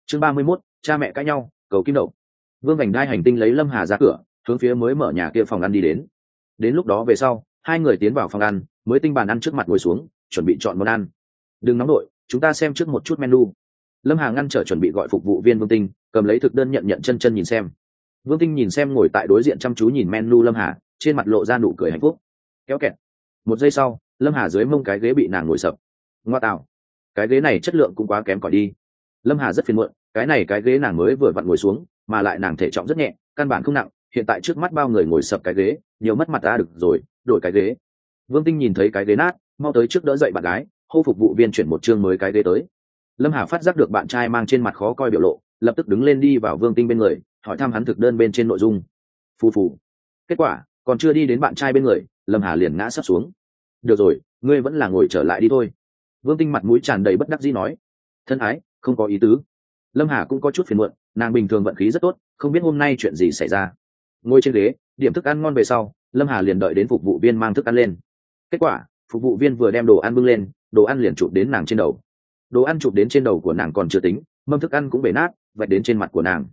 Chương 31, cha mẹ cãi nhau, cầu kim đậu. Vương Vành Đai hành tinh lấy Lâm Hà ra cửa, hướng phía mới mở nhà kia phòng ăn đi đến. Đến lúc đó về sau, hai người tiến vào phòng ăn, mới tinh bàn ăn trước mặt ngồi xuống, chuẩn bị chọn món ăn. Đừng nóng đội, chúng ta xem trước một chút menu. Lâm Hà ngăn trở chuẩn bị gọi phục vụ viên Vương Tinh, cầm lấy thực đơn nhận chân chân nhìn xem. Vương Tinh nhìn xem ngồi tại đối diện chăm chú nhìn menu Lâm Hà, trên mặt lộ ra nụ cười hạnh phúc. Kéo kẹt. Một giây sau, Lâm Hà dưới mông cái ghế bị nàng ngồi sập. Ngoa tạo, cái ghế này chất lượng cũng quá kém cỏi đi. Lâm Hà rất phiền muộn, cái này cái ghế nàng mới vừa vặn ngồi xuống, mà lại nàng thể trọng rất nhẹ, căn bản không nặng, hiện tại trước mắt bao người ngồi sập cái ghế, nhiều mất mặt ta được rồi, đổi cái ghế. Vương Tinh nhìn thấy cái ghế nát, mau tới trước đỡ dậy bạn gái, hô phục vụ viên chuyển một chương mới cái ghế tới. Lâm Hà phát giác được bạn trai mang trên mặt khó coi biểu lộ, lập tức đứng lên đi vào Vương Tinh bên người, hỏi thăm hắn thực đơn bên trên nội dung. Phù phù. Kết quả còn chưa đi đến bạn trai bên người, Lâm Hà liền ngã sấp xuống. Được rồi, ngươi vẫn là ngồi trở lại đi thôi. Vương Tinh mặt mũi tràn đầy bất đắc dĩ nói. Thân ái, không có ý tứ. Lâm Hà cũng có chút phiền muộn, nàng bình thường vận khí rất tốt, không biết hôm nay chuyện gì xảy ra. Ngồi trên ghế, điểm thức ăn ngon về sau, Lâm Hà liền đợi đến phục vụ viên mang thức ăn lên. Kết quả phục vụ viên vừa đem đồ ăn bưng lên, đồ ăn liền chụp đến nàng trên đầu. Đồ ăn chụp đến trên đầu của nàng còn chưa tính, mâm thức ăn cũng bể nát, vạch đến trên mặt của nàng.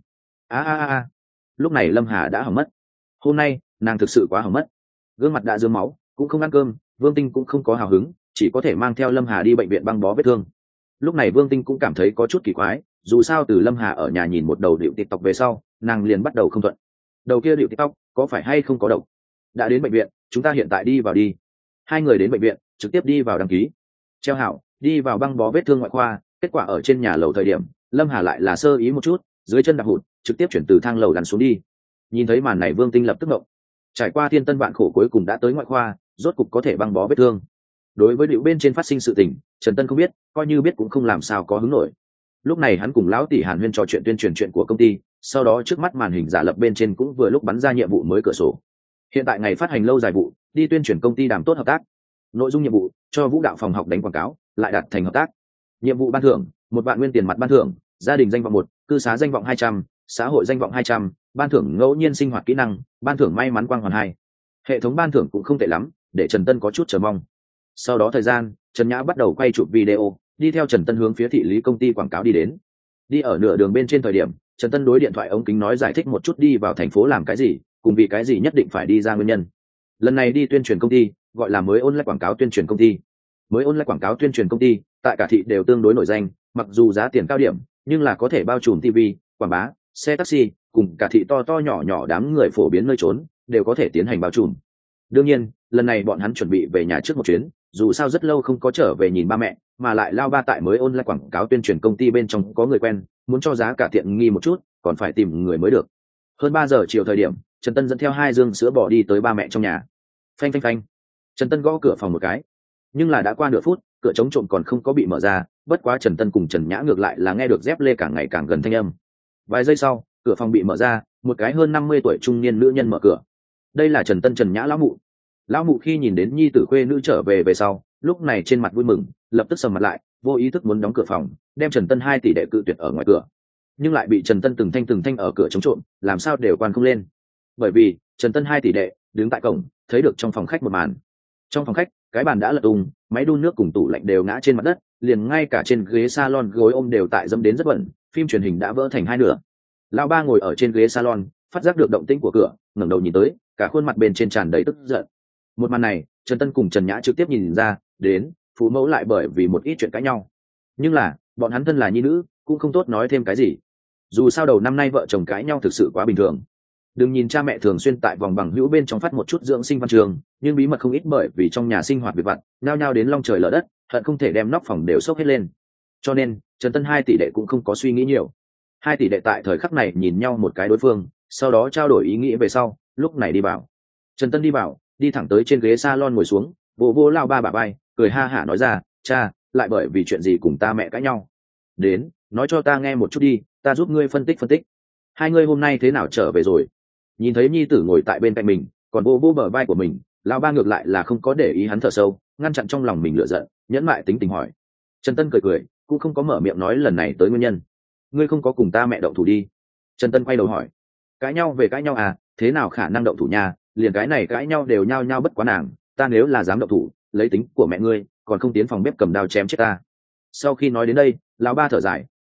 Lúc này Lâm Hà đã hỏng mất. Hôm nay nàng thực sự quá hỏng mất, gương mặt đã rớm máu, cũng không ăn cơm. Vương Tinh cũng không có hào hứng, chỉ có thể mang theo Lâm Hà đi bệnh viện băng bó vết thương. Lúc này Vương Tinh cũng cảm thấy có chút kỳ quái, dù sao từ Lâm Hà ở nhà nhìn một đầu điệu TikTok về sau, nàng liền bắt đầu không thuận. Đầu kia điệu TikTok có phải hay không có độc? Đã đến bệnh viện, chúng ta hiện tại đi vào đi. Hai người đến bệnh viện, trực tiếp đi vào đăng ký. Treo hảo, đi vào băng bó vết thương ngoại khoa. Kết quả ở trên nhà lầu thời điểm, Lâm Hà lại là sơ ý một chút, dưới chân đạp hụt, trực tiếp chuyển từ thang lầu lăn xuống đi. Nhìn thấy màn này Vương Tinh lập tức động. Trải qua thiên tân vạn khổ cuối cùng đã tới ngoại khoa, rốt cục có thể băng bó vết thương. Đối với điệu bên trên phát sinh sự tình, Trần Tân không biết, coi như biết cũng không làm sao có hứng nổi. Lúc này hắn cùng lão tỷ Hàn Huyên trò chuyện tuyên truyền chuyện của công ty, sau đó trước mắt màn hình giả lập bên trên cũng vừa lúc bắn ra nhiệm vụ mới cửa sổ. Hiện tại ngày phát hành lâu dài vụ, đi tuyên truyền công ty đàm tốt hợp tác. Nội dung nhiệm vụ, cho Vũ đạo phòng học đánh quảng cáo, lại đạt thành hợp tác. Nhiệm vụ ban thưởng, 1 vạn nguyên tiền mặt ban thưởng, gia đình danh vọng 1, cư xá danh vọng 200, xã hội danh vọng 200, ban thưởng ngẫu nhiên sinh hoạt kỹ năng, ban thưởng may mắn quang hoàn 2. Hệ thống ban thưởng cũng không tệ lắm, để Trần Tân có chút chờ mong. Sau đó thời gian, Trần Nhã bắt đầu quay chụp video, đi theo Trần Tân hướng phía thị lý công ty quảng cáo đi đến. Đi ở nửa đường bên trên thời điểm, Trần Tân đối điện thoại ống kính nói giải thích một chút đi vào thành phố làm cái gì, cùng vì cái gì nhất định phải đi ra nguyên nhân. Lần này đi tuyên truyền công ty, gọi là mới online quảng cáo tuyên truyền công ty. Mới online quảng cáo tuyên truyền công ty, tại cả thị đều tương đối nổi danh, mặc dù giá tiền cao điểm, nhưng là có thể bao trùm TV, quảng bá, xe taxi, cùng cả thị to to nhỏ nhỏ đám người phổ biến nơi trốn, đều có thể tiến hành bao trùm. Đương nhiên, lần này bọn hắn chuẩn bị về nhà trước một chuyến, dù sao rất lâu không có trở về nhìn ba mẹ, mà lại lao ba tại mới online quảng cáo tuyên truyền công ty bên trong có người quen, muốn cho giá cả tiện nghi một chút, còn phải tìm người mới được. Hơn 3 giờ chiều thời điểm, Trần Tân dẫn theo 2 dương sữa bò đi tới ba mẹ trong nhà. Phanh phanh phanh. Trần Tân gõ cửa phòng một cái, nhưng là đã qua nửa phút, cửa chống trộm còn không có bị mở ra, bất quá Trần Tân cùng Trần Nhã ngược lại là nghe được dép lê càng ngày càng gần thanh âm. Vài giây sau, cửa phòng bị mở ra, một cái hơn 50 tuổi trung niên nữ nhân mở cửa. Đây là Trần Tân Trần Nhã lão mụ. Lão mụ khi nhìn đến nhi tử khuê nữ trở về sau, lúc này trên mặt vui mừng, lập tức sầm mặt lại, vô ý thức muốn đóng cửa phòng, đem Trần Tân 2 tỷ đệ cự tuyệt ở ngoài cửa, nhưng lại bị Trần Tân từng thanh ở cửa chống trộm, làm sao đều quan không lên. Bởi vì Trần Tân 2 tỷ đệ đứng tại cổng, thấy được trong phòng khách một màn. Trong phòng khách, cái bàn đã lật tung, máy đun nước cùng tủ lạnh đều ngã trên mặt đất, liền ngay cả trên ghế salon gối ôm đều tại dẫm đến rất bẩn, phim truyền hình đã vỡ thành hai nửa. Lão ba ngồi ở trên ghế salon, phát giác được động tĩnh của cửa, ngẩng đầu nhìn tới, cả khuôn mặt bên trên tràn đầy tức giận. Một màn này, Trần Tân cùng Trần Nhã trực tiếp nhìn ra, đến, phụ mẫu lại bởi vì một ít chuyện cãi nhau. Nhưng là, bọn hắn thân là nhi nữ, cũng không tốt nói thêm cái gì. Dù sao đầu năm nay vợ chồng cãi nhau thực sự quá bình thường. Đừng nhìn cha mẹ thường xuyên tại vòng bằng hữu bên trong phát một chút dưỡng sinh văn trường, nhưng bí mật không ít bởi vì trong nhà sinh hoạt việc vặt, nhao nhao đến long trời lở đất, hận không thể đem nóc phòng đều xốc hết lên. Cho nên, Trần Tân 2 tỷ đệ cũng không có suy nghĩ nhiều. 2 tỷ đệ tại thời khắc này nhìn nhau một cái đối phương, sau đó trao đổi ý nghĩ về sau, lúc này đi vào. Trần Tân đi vào, đi thẳng tới trên ghế salon ngồi xuống, vô lao ba bà bay, cười ha hả nói ra, cha, lại bởi vì chuyện gì cùng ta mẹ cãi nhau? Đến, nói cho ta nghe một chút đi, ta giúp ngươi phân tích. Hai ngươi hôm nay thế nào trở về rồi? Nhìn thấy nhi tử ngồi tại bên cạnh mình, còn vô bờ vai của mình, lão ba ngược lại là không có để ý hắn thở sâu, ngăn chặn trong lòng mình lửa giận, nhẫn mại tính tình hỏi. Trần Tân cười, cũng không có mở miệng nói lần này tới nguyên nhân. Ngươi không có cùng ta mẹ động thủ đi? Trần Tân quay đầu hỏi. Cãi nhau về cãi nhau à, thế nào khả năng động thủ nha, liền cái này cãi nhau đều nhao nhao bất quá nàng, ta nếu là dám động thủ, lấy tính của mẹ ngươi, còn không tiến phòng bếp cầm đao chém chết ta. Sau khi nói đến đây, lão ba thở dài,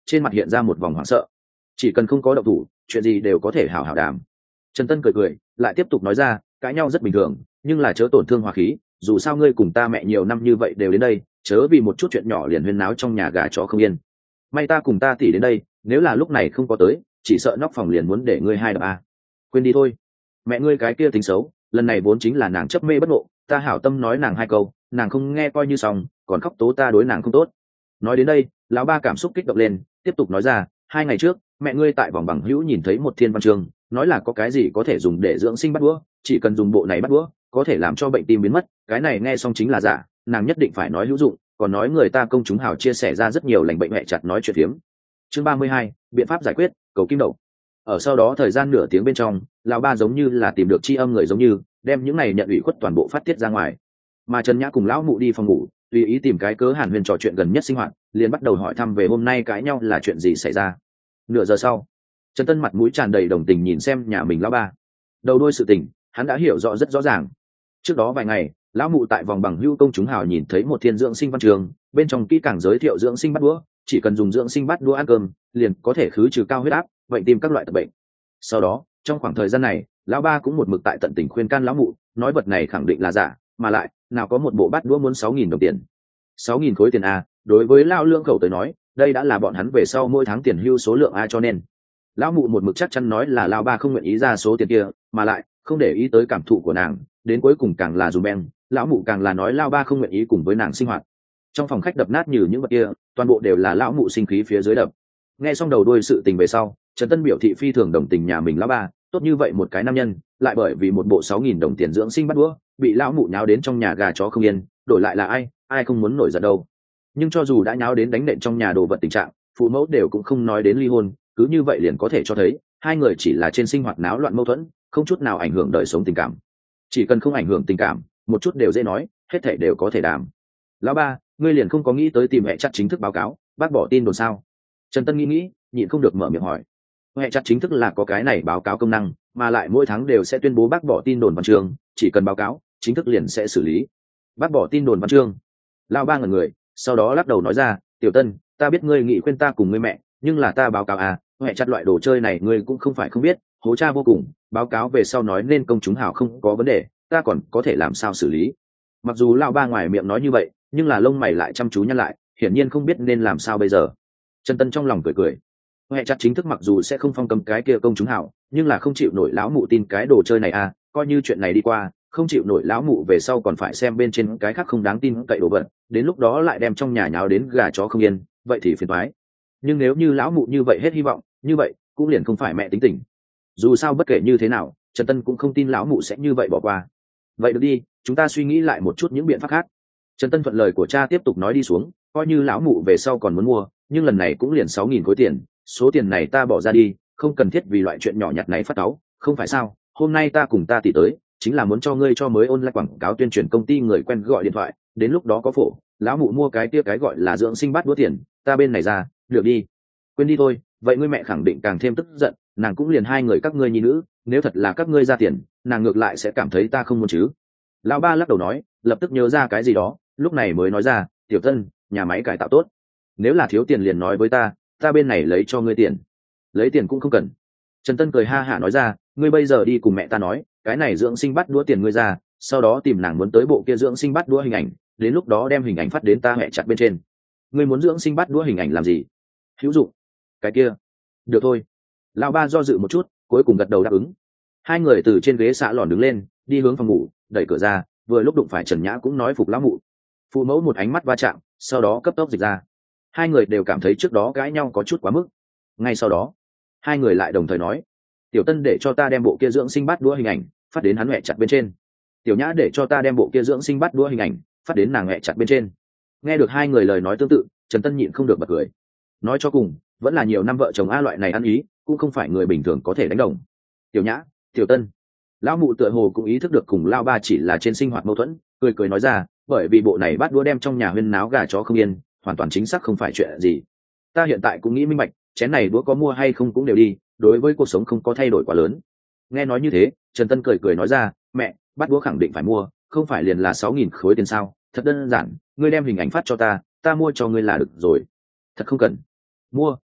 trên mặt hiện ra một vòng hoảng sợ. Chỉ cần không có động thủ, chuyện gì đều có thể hảo hảo đàm. Trần Tân cười cười, lại tiếp tục nói ra, cãi nhau rất bình thường, nhưng là chớ tổn thương hòa khí, dù sao ngươi cùng ta mẹ nhiều năm như vậy đều đến đây, chớ vì một chút chuyện nhỏ liền huyên náo trong nhà gà chó không yên. May ta cùng ta tỷ đến đây, nếu là lúc này không có tới, chỉ sợ nóc phòng liền muốn để ngươi hai đập a. Quên đi thôi. Mẹ ngươi cái kia tính xấu, lần này vốn chính là nàng chấp mê bất ngộ, ta hảo tâm nói nàng hai câu, nàng không nghe coi như xong, còn khóc tố ta đối nàng không tốt. Nói đến đây, lão ba cảm xúc kích động lên, tiếp tục nói ra, 2 ngày trước, mẹ ngươi tại vòng bằng hữu nhìn thấy một thiên văn chương, nói là có cái gì có thể dùng để dưỡng sinh bắt đũa, chỉ cần dùng bộ này bắt đũa, có thể làm cho bệnh tim biến mất. Cái này nghe xong chính là giả, nàng nhất định phải nói hữu dụng, còn nói người ta công chúng hào chia sẻ ra rất nhiều lành bệnh mẹ chặt nói chuyện phiếm. Chương 32, biện pháp giải quyết, cầu kim đậu. Ở sau đó thời gian nửa tiếng bên trong, lão ba giống như là tìm được tri âm người giống như, đem những này nhận ủy khuất toàn bộ phát tiết ra ngoài. Mà Trần Nhã cùng lão mụ đi phòng ngủ, tùy ý tìm cái cớ hàn huyên trò chuyện gần nhất sinh hoạt, liền bắt đầu hỏi thăm về hôm nay cãi nhau là chuyện gì xảy ra. Nửa giờ sau, Trần Tân mặt mũi tràn đầy đồng tình nhìn xem nhà mình lão ba. Đầu đuôi sự tình, hắn đã hiểu rõ rất rõ ràng. Trước đó vài ngày, lão mụ tại vòng bằng hữu công chúng hào nhìn thấy một thiên dưỡng sinh văn trường, bên trong kỹ càng giới thiệu dưỡng sinh bắt đũa, chỉ cần dùng dưỡng sinh bắt đũa ăn cơm, liền có thể khứ trừ cao huyết áp, bệnh tim các loại tật bệnh. Sau đó, trong khoảng thời gian này, lão ba cũng một mực tại tận tình khuyên can lão mụ, nói vật này khẳng định là giả, mà lại, nào có một bộ bát đũa muốn 6.000 đồng tiền. 6.000 khối tiền a, đối với lão lương khẩu tới nói, đây đã là bọn hắn về sau mỗi tháng tiền hưu số lượng a, cho nên lão mụ một mực chắc chắn nói là lão ba không nguyện ý ra số tiền kia, mà lại không để ý tới cảm thụ của nàng, đến cuối cùng càng là dùng beng, lão mụ càng là nói lão ba không nguyện ý cùng với nàng sinh hoạt. Trong phòng khách đập nát như những vật kia, toàn bộ đều là lão mụ sinh khí phía dưới đập. Nghe xong đầu đuôi sự tình về sau, Trần Tân biểu thị phi thường đồng tình nhà mình lão ba, tốt như vậy một cái nam nhân, lại bởi vì một bộ 6.000 đồng tiền dưỡng sinh bắt đũa, bị lão mụ nháo đến trong nhà gà chó không yên, đổi lại là ai không muốn nổi giận đâu. Nhưng cho dù đã nháo đến đánh nện trong nhà đồ vật tình trạng, phụ mẫu đều cũng không nói đến ly hôn, cứ như vậy liền có thể cho thấy hai người chỉ là trên sinh hoạt náo loạn mâu thuẫn, không chút nào ảnh hưởng đời sống tình cảm. Chỉ cần không ảnh hưởng tình cảm, một chút đều dễ nói, hết thảy đều có thể đàm. Lão ba, ngươi liền không có nghĩ tới tìm hệ chặt chính thức báo cáo, bác bỏ tin đồn sao? Trần Tân nghĩ, nhịn không được mở miệng hỏi. Hệ chặt chính thức là có cái này báo cáo công năng, mà lại mỗi tháng đều sẽ tuyên bố bác bỏ tin đồn văn chương, chỉ cần báo cáo, chính thức liền sẽ xử lý. Bác bỏ tin đồn văn chương. Lão ba ngẩn người, sau đó lắc đầu nói ra, Tiểu Tân, ta biết ngươi nghĩ khuyên ta cùng ngươi mẹ, nhưng là ta báo cáo à, hệ chặt loại đồ chơi này ngươi cũng không phải không biết, hố cha vô cùng, báo cáo về sau nói nên công chúng hảo không có vấn đề, ta còn có thể làm sao xử lý. Mặc dù lão ba ngoài miệng nói như vậy, nhưng là lông mày lại chăm chú nhăn lại, hiển nhiên không biết nên làm sao bây giờ. Trần Tân trong lòng cười cười, hệ chặt chính thức mặc dù sẽ không phong cấm cái kia công chúng hảo, nhưng là không chịu nổi lão mụ tin cái đồ chơi này à, coi như chuyện này đi qua, không chịu nổi lão mụ về sau còn phải xem bên trên cái khác không đáng tin cậy đồ vật, đến lúc đó lại đem trong nhà nháo đến gà chó không yên, vậy thì phiền toái. Nhưng nếu như lão mụ như vậy hết hy vọng, như vậy cũng liền không phải mẹ tính tình. Dù sao bất kể như thế nào, Trần Tân cũng không tin lão mụ sẽ như vậy bỏ qua. Vậy được đi, chúng ta suy nghĩ lại một chút những biện pháp khác. Trần Tân thuận lời của cha tiếp tục nói đi xuống, coi như lão mụ về sau còn muốn mua, nhưng lần này cũng liền 6.000 khối tiền, số tiền này ta bỏ ra đi, không cần thiết vì loại chuyện nhỏ nhặt này phát cáu, không phải sao? Hôm nay ta cùng ta tỷ tới, chính là muốn cho ngươi cho mới online quảng cáo tuyên truyền công ty người quen gọi điện thoại, đến lúc đó có phổ, lão mụ mua cái kia cái gọi là dưỡng sinh bát đũa tiền, ta bên này ra, được đi. Quên đi thôi, vậy ngươi mẹ khẳng định càng thêm tức giận, nàng cũng liền hai người các ngươi nhi nữ, nếu thật là các ngươi ra tiền, nàng ngược lại sẽ cảm thấy ta không muốn chứ. Lão ba lắc đầu nói, lập tức nhớ ra cái gì đó, lúc này mới nói ra, Tiểu Tân, nhà máy cải tạo tốt, nếu là thiếu tiền liền nói với ta bên này lấy cho ngươi tiền. Lấy tiền cũng không cần. Trần Tân cười ha hả nói ra, ngươi bây giờ đi cùng mẹ ta nói, cái này dưỡng sinh bắt đũa tiền ngươi ra, sau đó tìm nàng muốn tới bộ kia dưỡng sinh bắt đũa hình ảnh, đến lúc đó đem hình ảnh phát đến ta hẹ chặt bên trên. Ngươi muốn dưỡng sinh bắt đũa hình ảnh làm gì? Hữu dụng. Cái kia. Được thôi. Lão ba do dự một chút, cuối cùng gật đầu đáp ứng. Hai người từ trên ghế xạ lòn đứng lên, đi hướng phòng ngủ, đẩy cửa ra, vừa lúc đụng phải Trần Nhã cũng nói phục lão mụ. Phụ mẫu một ánh mắt va chạm, sau đó cấp tốc dịch ra. Hai người đều cảm thấy trước đó cãi nhau có chút quá mức. Ngay sau đó, hai người lại đồng thời nói, Tiểu Tân để cho ta đem bộ kia dưỡng sinh bắt đũa hình ảnh phát đến hắn mẹ chặt bên trên. Tiểu Nhã để cho ta đem bộ kia dưỡng sinh bắt đũa hình ảnh phát đến nàng mẹ chặt bên trên. Nghe được hai người lời nói tương tự, Trần Tân nhịn không được bật cười. Nói cho cùng, vẫn là nhiều năm vợ chồng a loại này ăn ý, cũng không phải người bình thường có thể đánh đồng. Tiểu Nhã, Tiểu Tân. Lão mụ tựa hồ cũng ý thức được cùng lão ba chỉ là trên sinh hoạt mâu thuẫn, cười cười nói ra, bởi vì bộ này bắt đũa đem trong nhà huyên náo gà chó không yên, hoàn toàn chính xác không phải chuyện gì. Ta hiện tại cũng nghĩ minh bạch, chén này đũa có mua hay không cũng đều đi, đối với cuộc sống không có thay đổi quá lớn. Nghe nói như thế, Trần Tân cười cười nói ra, mẹ, bắt đũa khẳng định phải mua, không phải liền là 6.000 khối tiền sao? Thật đơn giản, ngươi đem hình ảnh phát cho ta mua cho ngươi là được rồi. Thật không cần. Mua,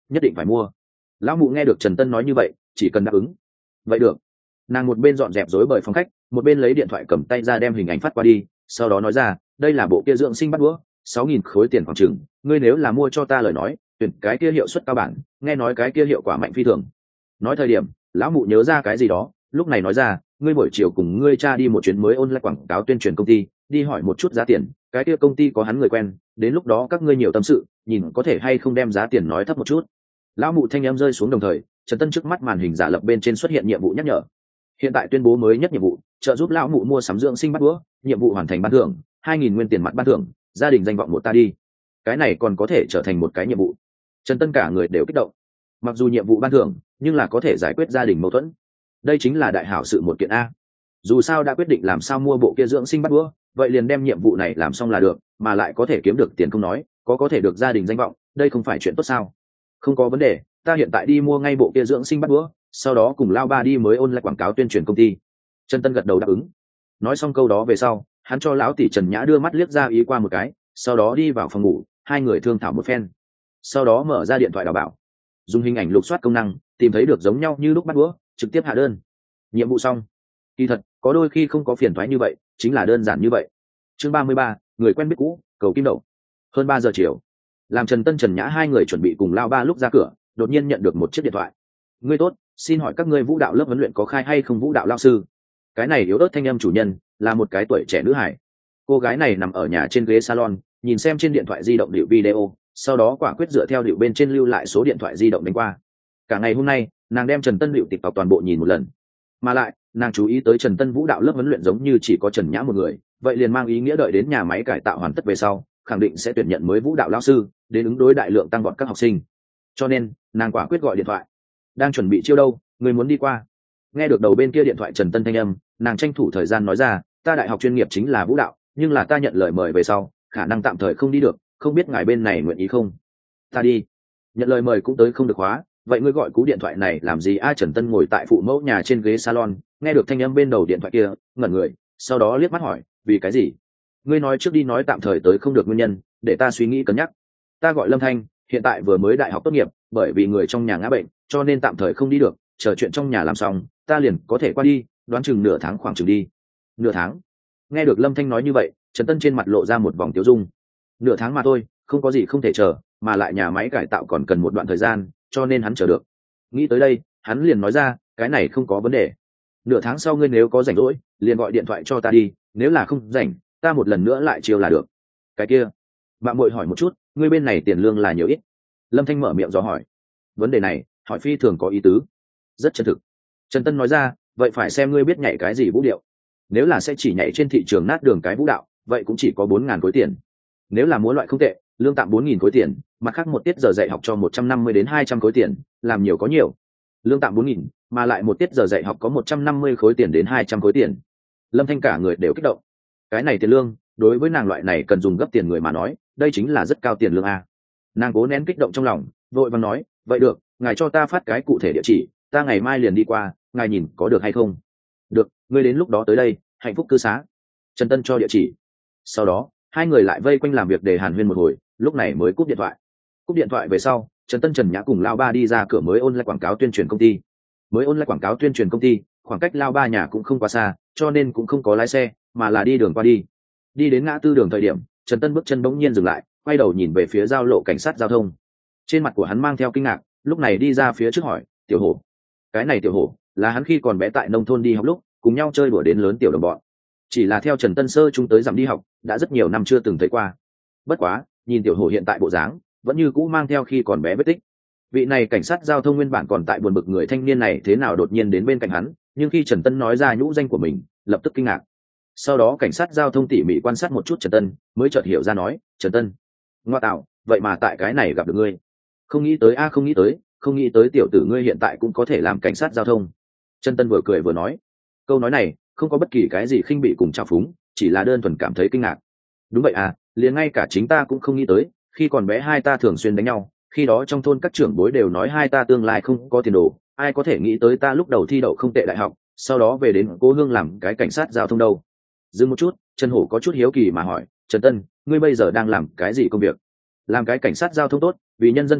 nhất định phải mua. Lão mụ nghe được Trần Tân nói như vậy, chỉ cần đáp ứng. Vậy được. Nàng một bên dọn dẹp rối bời phòng khách, một bên lấy điện thoại cầm tay ra đem hình ảnh phát qua đi, sau đó nói ra, đây là bộ kia dưỡng sinh bắt đũa, 6.000 khối tiền khoảng chừng, ngươi nếu là mua cho ta lời nói, tuyển cái kia hiệu suất cao bản, nghe nói cái kia hiệu quả mạnh phi thường. Nói thời điểm, lão mụ nhớ ra cái gì đó, lúc này nói ra, ngươi buổi chiều cùng ngươi cha đi một chuyến mới online quảng cáo tuyên truyền công ty, đi hỏi một chút giá tiền, cái kia công ty có hắn người quen, đến lúc đó các ngươi nhiều tâm sự, nhìn có thể hay không đem giá tiền nói thấp một chút. Lão mụ thanh em rơi xuống đồng thời, Trần Tân trước mắt màn hình giả lập bên trên xuất hiện nhiệm vụ nhắc nhở. Hiện tại tuyên bố mới nhất nhiệm vụ, trợ giúp lão mụ mua sắm dưỡng sinh bắt đũa, nhiệm vụ hoàn thành ban thưởng 2.000 nguyên tiền mặt ban thưởng, gia đình danh vọng một ta đi. Cái này còn có thể trở thành một cái nhiệm vụ. Trần Tân cả người đều kích động. Mặc dù nhiệm vụ ban thưởng, nhưng là có thể giải quyết gia đình mâu thuẫn. Đây chính là đại hảo sự một kiện a. Dù sao đã quyết định làm sao mua bộ kia dưỡng sinh bắt đũa, vậy liền đem nhiệm vụ này làm xong là được, mà lại có thể kiếm được tiền không nói, có thể được gia đình danh vọng, đây không phải chuyện tốt sao? Không có vấn đề, ta hiện tại đi mua ngay bộ kia dưỡng sinh bắt đũa, sau đó cùng lao ba đi mới online quảng cáo tuyên truyền công ty. Trần Tân gật đầu đáp ứng. Nói xong câu đó về sau, hắn cho lão tỷ Trần Nhã đưa mắt liếc ra ý qua một cái, sau đó đi vào phòng ngủ, hai người thương thảo một phen. Sau đó mở ra điện thoại đào bảo, dùng hình ảnh lục soát công năng, tìm thấy được giống nhau như lúc bắt đũa, trực tiếp hạ đơn. Nhiệm vụ xong. Kỳ thật, có đôi khi không có phiền toái như vậy, chính là đơn giản như vậy. Chương 33, người quen biết cũ, cầu kim đậu. Hơn 3 giờ chiều, làm Trần Tân Trần Nhã hai người chuẩn bị cùng lao ba lúc ra cửa, đột nhiên nhận được một chiếc điện thoại. Ngươi tốt, xin hỏi các ngươi vũ đạo lớp huấn luyện có khai hay không vũ đạo lao sư? Cái này yếu ớt thanh âm chủ nhân là một cái tuổi trẻ nữ hải. Cô gái này nằm ở nhà trên ghế salon, nhìn xem trên điện thoại di động điệu video, sau đó quả quyết dựa theo điệu bên trên lưu lại số điện thoại di động đánh qua. Cả ngày hôm nay, nàng đem Trần Tân điệu tịch vào toàn bộ nhìn một lần, mà lại nàng chú ý tới Trần Tân vũ đạo lớp huấn luyện giống như chỉ có Trần Nhã một người, vậy liền mang ý nghĩa đợi đến nhà máy cải tạo hoàn tất về sau, khẳng định sẽ tuyển nhận mới vũ đạo lao sư đến ứng đối đại lượng tăng vọt các học sinh. Cho nên nàng quả quyết gọi điện thoại. Đang chuẩn bị chiêu đâu, người muốn đi qua? Nghe được đầu bên kia điện thoại Trần Tân thanh âm, nàng tranh thủ thời gian nói ra, ta đại học chuyên nghiệp chính là vũ đạo, nhưng là ta nhận lời mời về sau, khả năng tạm thời không đi được, không biết ngài bên này nguyện ý không? Ta đi. Nhận lời mời cũng tới không được hóa, vậy ngươi gọi cú điện thoại này làm gì? Trần Tân ngồi tại phụ mẫu nhà trên ghế salon, nghe được thanh âm bên đầu điện thoại kia, ngẩn người, sau đó liếc mắt hỏi, vì cái gì? Ngươi nói trước đi nói tạm thời tới không được nguyên nhân, để ta suy nghĩ cân nhắc. Ta gọi Lâm Thanh, hiện tại vừa mới đại học tốt nghiệp, bởi vì người trong nhà ngã bệnh, cho nên tạm thời không đi được, chờ chuyện trong nhà làm xong, ta liền có thể qua đi, đoán chừng nửa tháng khoảng chừng đi. Nửa tháng? Nghe được Lâm Thanh nói như vậy, Trần Tân trên mặt lộ ra một vòng tiêu dung. Nửa tháng mà thôi, không có gì không thể chờ, mà lại nhà máy cải tạo còn cần một đoạn thời gian, cho nên hắn chờ được. Nghĩ tới đây, hắn liền nói ra, cái này không có vấn đề. Nửa tháng sau ngươi nếu có rảnh rỗi, liền gọi điện thoại cho ta đi, nếu là không rảnh, ta một lần nữa lại chiều là được. Cái kia, bạn muội hỏi một chút, ngươi bên này tiền lương là nhiều ít? Lâm Thanh mở miệng dò hỏi. Vấn đề này, hỏi phi thường có ý tứ, rất chân thực. Trần Tân nói ra, vậy phải xem ngươi biết nhảy cái gì vũ điệu. Nếu là sẽ chỉ nhảy trên thị trường nát đường cái vũ đạo, vậy cũng chỉ có 4.000 khối tiền. Nếu là múa loại không tệ, lương tạm 4.000 khối tiền, mặt khác một tiết giờ dạy học cho 150 đến 200 khối tiền, làm nhiều có nhiều. Lương tạm 4.000, mà lại một tiết giờ dạy học có 150 khối tiền đến 200 khối tiền. Lâm Thanh cả người đều kích động. Cái này tiền lương, đối với nàng loại này cần dùng gấp tiền người mà nói, đây chính là rất cao tiền lương a. Nàng cố nén kích động trong lòng, vội vàng nói, vậy được, ngài cho ta phát cái cụ thể địa chỉ, ta ngày mai liền đi qua, ngài nhìn có được hay không? Được, ngươi đến lúc đó tới đây, hạnh phúc cư xá. Trần Tân cho địa chỉ. Sau đó, hai người lại vây quanh làm việc để hàn huyên một hồi, lúc này mới cúp điện thoại. Cúp điện thoại về sau, Trần Tân Trần Nhã cùng lao ba đi ra cửa mới online quảng cáo tuyên truyền công ty. Mới online quảng cáo tuyên truyền công ty, khoảng cách lao ba nhà cũng không quá xa, cho nên cũng không có lái xe, mà là đi đường qua đi. Đi đến ngã tư đường thời điểm, Trần Tân bước chân bỗng nhiên dừng lại, quay đầu nhìn về phía giao lộ cảnh sát giao thông. Trên mặt của hắn mang theo kinh ngạc, lúc này đi ra phía trước hỏi, Tiểu Hổ. Cái này Tiểu Hổ là hắn khi còn bé tại nông thôn đi học lúc cùng nhau chơi đùa đến lớn tiểu đồng bọn, chỉ là theo Trần Tân sơ chúng tới dặm đi học, đã rất nhiều năm chưa từng thấy qua. Bất quá, nhìn Tiểu Hổ hiện tại bộ dáng, vẫn như cũ mang theo khi còn bé vết tích. Vị này cảnh sát giao thông nguyên bản còn tại buồn bực người thanh niên này thế nào đột nhiên đến bên cạnh hắn, nhưng khi Trần Tân nói ra nhũ danh của mình, lập tức kinh ngạc. Sau đó cảnh sát giao thông tỉ mỉ quan sát một chút Trần Tân, mới chợt hiểu ra nói, Trần Tân, ngoa tạo, vậy mà tại cái này gặp được ngươi. Không nghĩ tới a, không nghĩ tới tiểu tử ngươi hiện tại cũng có thể làm cảnh sát giao thông. Trần Tân vừa cười vừa nói, câu nói này không có bất kỳ cái gì khinh bị cùng trào phúng, chỉ là đơn thuần cảm thấy kinh ngạc. Đúng vậy à, liền ngay cả chính ta cũng không nghĩ tới, khi còn bé hai ta thường xuyên đánh nhau, khi đó trong thôn các trưởng bối đều nói hai ta tương lai không có tiền đồ, ai có thể nghĩ tới ta lúc đầu thi đậu không tệ đại học, sau đó về đến cố hương làm cái cảnh sát giao thông đâu. Dừng một chút, Trần Hổ có chút hiếu kỳ mà hỏi, Trần Tân, ngươi bây giờ đang làm cái gì công việc? Làm cái cảnh sát giao thông tốt, vì nhân dân phục vụ,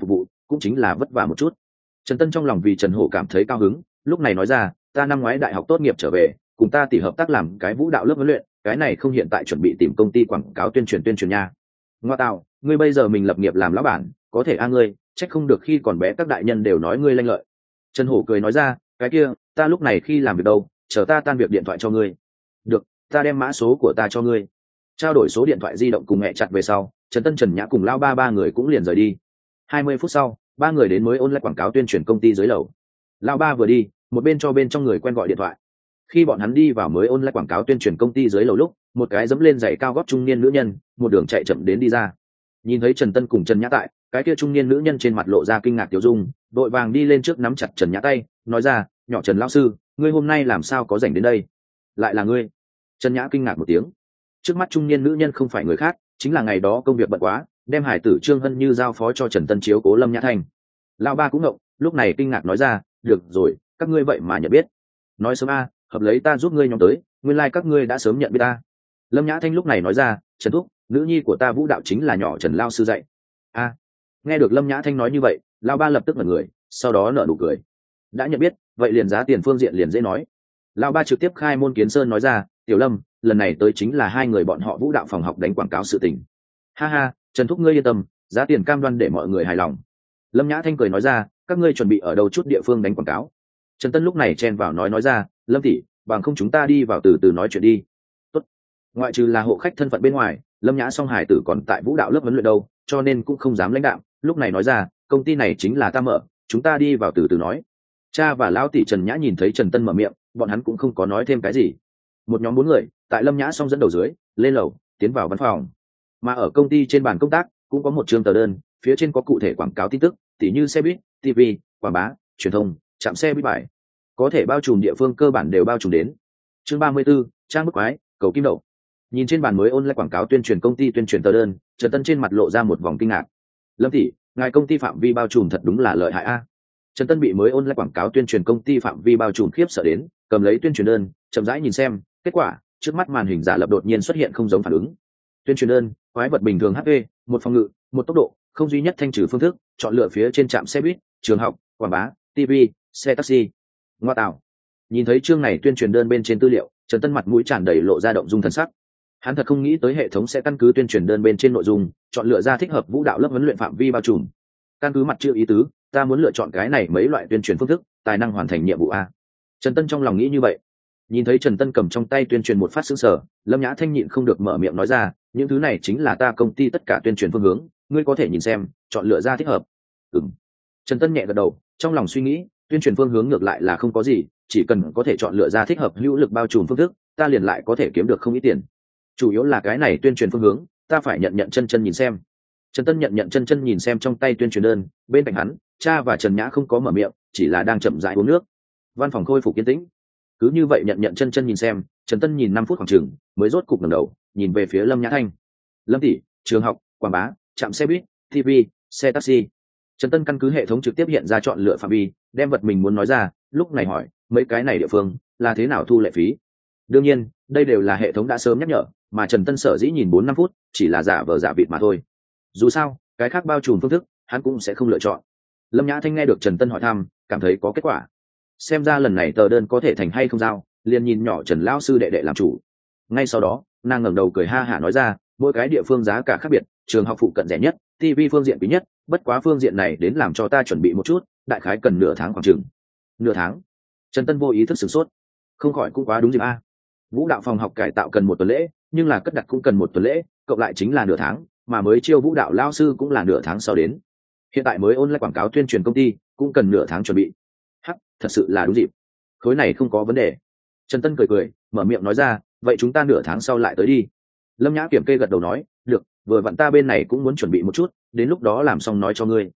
cũng chính là vất vả một chút. Trần Tân trong lòng vì Trần Hổ cảm thấy cao hứng, lúc này nói ra, ta năm ngoái đại học tốt nghiệp trở về, cùng ta tỷ hợp tác làm cái vũ đạo lớp huấn luyện, cái này không hiện tại chuẩn bị tìm công ty quảng cáo tuyên truyền nha. Ngoa tạo, ngươi bây giờ mình lập nghiệp làm lão bản, có thể ngươi, trách không được khi còn bé các đại nhân đều nói ngươi lanh lợi. Trần Hổ cười nói ra, cái kia, ta lúc này khi làm việc đâu, chờ ta tan việc điện thoại cho ngươi. Được, ta đem mã số của ta cho ngươi. Trao đổi số điện thoại di động cùng mẹ chặt về sau, Trần Tân Trần Nhã cùng Lao ba người cũng liền rời đi. 20 phút sau, ba người đến mới online quảng cáo tuyên truyền công ty dưới lầu. Lao ba vừa đi, một bên cho bên trong người quen gọi điện thoại. Khi bọn hắn đi vào mới online quảng cáo tuyên truyền công ty dưới lầu lúc, một cái dẫm lên giày cao gót trung niên nữ nhân, một đường chạy chậm đến đi ra. Nhìn thấy Trần Tân cùng Trần Nhã tại, cái kia trung niên nữ nhân trên mặt lộ ra kinh ngạc tiểu dung, đội vàng đi lên trước nắm chặt Trần Nhã tay, nói ra, nhỏ Trần lão sư, ngươi hôm nay làm sao có rảnh đến đây? Lại là ngươi? Trần Nhã kinh ngạc một tiếng. Trước mắt trung niên nữ nhân không phải người khác, chính là ngày đó công việc bận quá, đem hải tử Trương Hân Như giao phó cho Trần Tân chiếu cố Lâm Nhã Thanh. Lão ba cũng ngộng, lúc này kinh ngạc nói ra, được rồi, các ngươi vậy mà nhận biết. Nói sớm a, hợp lấy ta giúp ngươi nhóm tới, nguyên lai các ngươi đã sớm nhận biết ta. Lâm Nhã Thanh lúc này nói ra, Trần thúc, nữ nhi của ta vũ đạo chính là nhỏ Trần lao sư dạy. A. Nghe được Lâm Nhã Thanh nói như vậy, lão ba lập tức ngẩn người, sau đó nở nụ cười. Đã nhận biết, vậy liền giá tiền phương diện liền dễ nói. Lão ba trực tiếp khai môn kiến sơn nói ra, Tiểu Lâm, lần này tới chính là hai người bọn họ vũ đạo phòng học đánh quảng cáo sự tình. Ha ha, Trần thúc ngươi yên tâm, giá tiền cam đoan để mọi người hài lòng. Lâm Nhã Thanh cười nói ra, các ngươi chuẩn bị ở đâu chút địa phương đánh quảng cáo. Trần Tân lúc này chen vào nói ra, Lâm tỷ, bằng không chúng ta đi vào từ từ nói chuyện đi. Tốt. Ngoại trừ là hộ khách thân phận bên ngoài, Lâm Nhã song hải tử còn tại vũ đạo lớp huấn luyện đâu, cho nên cũng không dám lãnh đạm, lúc này nói ra, công ty này chính là ta mở, chúng ta đi vào từ từ nói. Cha và lão tỷ Trần Nhã nhìn thấy Trần Tân mở miệng, bọn hắn cũng không có nói thêm cái gì. Một nhóm 4 người, tại Lâm Nhã song dẫn đầu dưới, lên lầu, tiến vào văn phòng. Mà ở công ty trên bàn công tác, cũng có một chương tờ đơn, phía trên có cụ thể quảng cáo tin tức, tỉ như xe buýt, TV, quảng bá, truyền thông, trạm xe buýt bài. Có thể bao trùm địa phương cơ bản đều bao trùm đến. Chương 34, trang bức quái, cầu kim đậu. Nhìn trên bàn mới online quảng cáo tuyên truyền công ty tuyên truyền tờ đơn, Trần Tân trên mặt lộ ra một vòng kinh ngạc. Lâm tỷ, ngài công ty phạm vi bao trùm thật đúng là lợi hại a. Trần Tân bị mới online quảng cáo tuyên truyền công ty phạm vi bao trùm khiếp sợ đến, cầm lấy tuyên truyền đơn, chậm rãi nhìn xem, kết quả, trước mắt màn hình giả lập đột nhiên xuất hiện không giống phản ứng. Tuyên truyền đơn, quái vật bình thường HP, một phòng ngự, một tốc độ, không duy nhất thanh trừ phương thức, chọn lựa phía trên trạm xe buýt, trường học, quảng bá, TV, xe taxi. Ngoa tạo. Nhìn thấy chương này tuyên truyền đơn bên trên tư liệu, Trần Tân mặt mũi tràn đầy lộ ra động dung thần sắc. Hắn thật không nghĩ tới hệ thống sẽ căn cứ tuyên truyền đơn bên trên nội dung, chọn lựa ra thích hợp vũ đạo lớp huấn luyện phạm vi bao trùm. Căn cứ mặt chữ ý tứ, ta muốn lựa chọn cái này mấy loại tuyên truyền phương thức, tài năng hoàn thành nhiệm vụ a. Trần Tân trong lòng nghĩ như vậy. Nhìn thấy Trần Tân cầm trong tay tuyên truyền một phát sững sờ, Lâm Nhã Thanh nhịn không được mở miệng nói ra, những thứ này chính là ta công ty tất cả tuyên truyền phương hướng, ngươi có thể nhìn xem, chọn lựa ra thích hợp. Ừm. Trần Tân nhẹ gật đầu, trong lòng suy nghĩ, tuyên truyền phương hướng ngược lại là không có gì, chỉ cần có thể chọn lựa ra thích hợp hữu lực bao trùm phương thức, ta liền lại có thể kiếm được không ít tiền. Chủ yếu là cái này tuyên truyền phương hướng, ta phải nhận chân nhìn xem. Trần Tân nhận chân nhìn xem trong tay tuyên truyền đơn, bên cạnh hắn, cha và Trần Nhã không có mở miệng, chỉ là đang chậm rãi uống nước. Văn phòng khôi phục yên tĩnh. Cứ như vậy nhận chân nhìn xem, Trần Tân nhìn 5 phút khoảng chừng, mới rốt cục ngẩng đầu, nhìn về phía Lâm Nhã Thanh. Lâm tỷ, trường học, quảng bá, trạm xe buýt, TV, xe taxi. Trần Tân căn cứ hệ thống trực tiếp hiện ra chọn lựa phạm vi, đem vật mình muốn nói ra, lúc này hỏi, mấy cái này địa phương là thế nào thu lệ phí? Đương nhiên, đây đều là hệ thống đã sớm nhắc nhở, mà Trần Tân sở dĩ nhìn 4-5 phút, chỉ là giả vờ giả vịt mà thôi. Dù sao, cái khác bao trùm phương thức, hắn cũng sẽ không lựa chọn. Lâm Nhã Thanh nghe được Trần Tân hỏi thăm, cảm thấy có kết quả. Xem ra lần này tờ đơn có thể thành hay không giao, liền nhìn nhỏ Trần lão sư đệ làm chủ. Ngay sau đó, nàng ngẩng đầu cười ha hả nói ra, mỗi cái địa phương giá cả khác biệt, trường học phụ cận rẻ nhất, TV phương diện quý nhất, bất quá phương diện này đến làm cho ta chuẩn bị một chút, đại khái cần nửa tháng khoảng chừng. Nửa tháng? Trần Tân vô ý thức sửng sốt. Không khỏi cũng quá đúng dịp a. Vũ đạo phòng học cải tạo cần 1 tuần lễ, nhưng là cất đặt cũng cần 1 tuần lễ, cộng lại chính là nửa tháng, mà mới chiêu vũ đạo lao sư cũng là nửa tháng sau đến. Hiện tại mới online quảng cáo tuyên truyền công ty, cũng cần nửa tháng chuẩn bị. Hắc, thật sự là đúng dịp. Khối này không có vấn đề. Trần Tân cười, mở miệng nói ra, vậy chúng ta nửa tháng sau lại tới đi. Lâm Nhã kiểm kê gật đầu nói, được, vừa vặn ta bên này cũng muốn chuẩn bị một chút, đến lúc đó làm xong nói cho ngươi.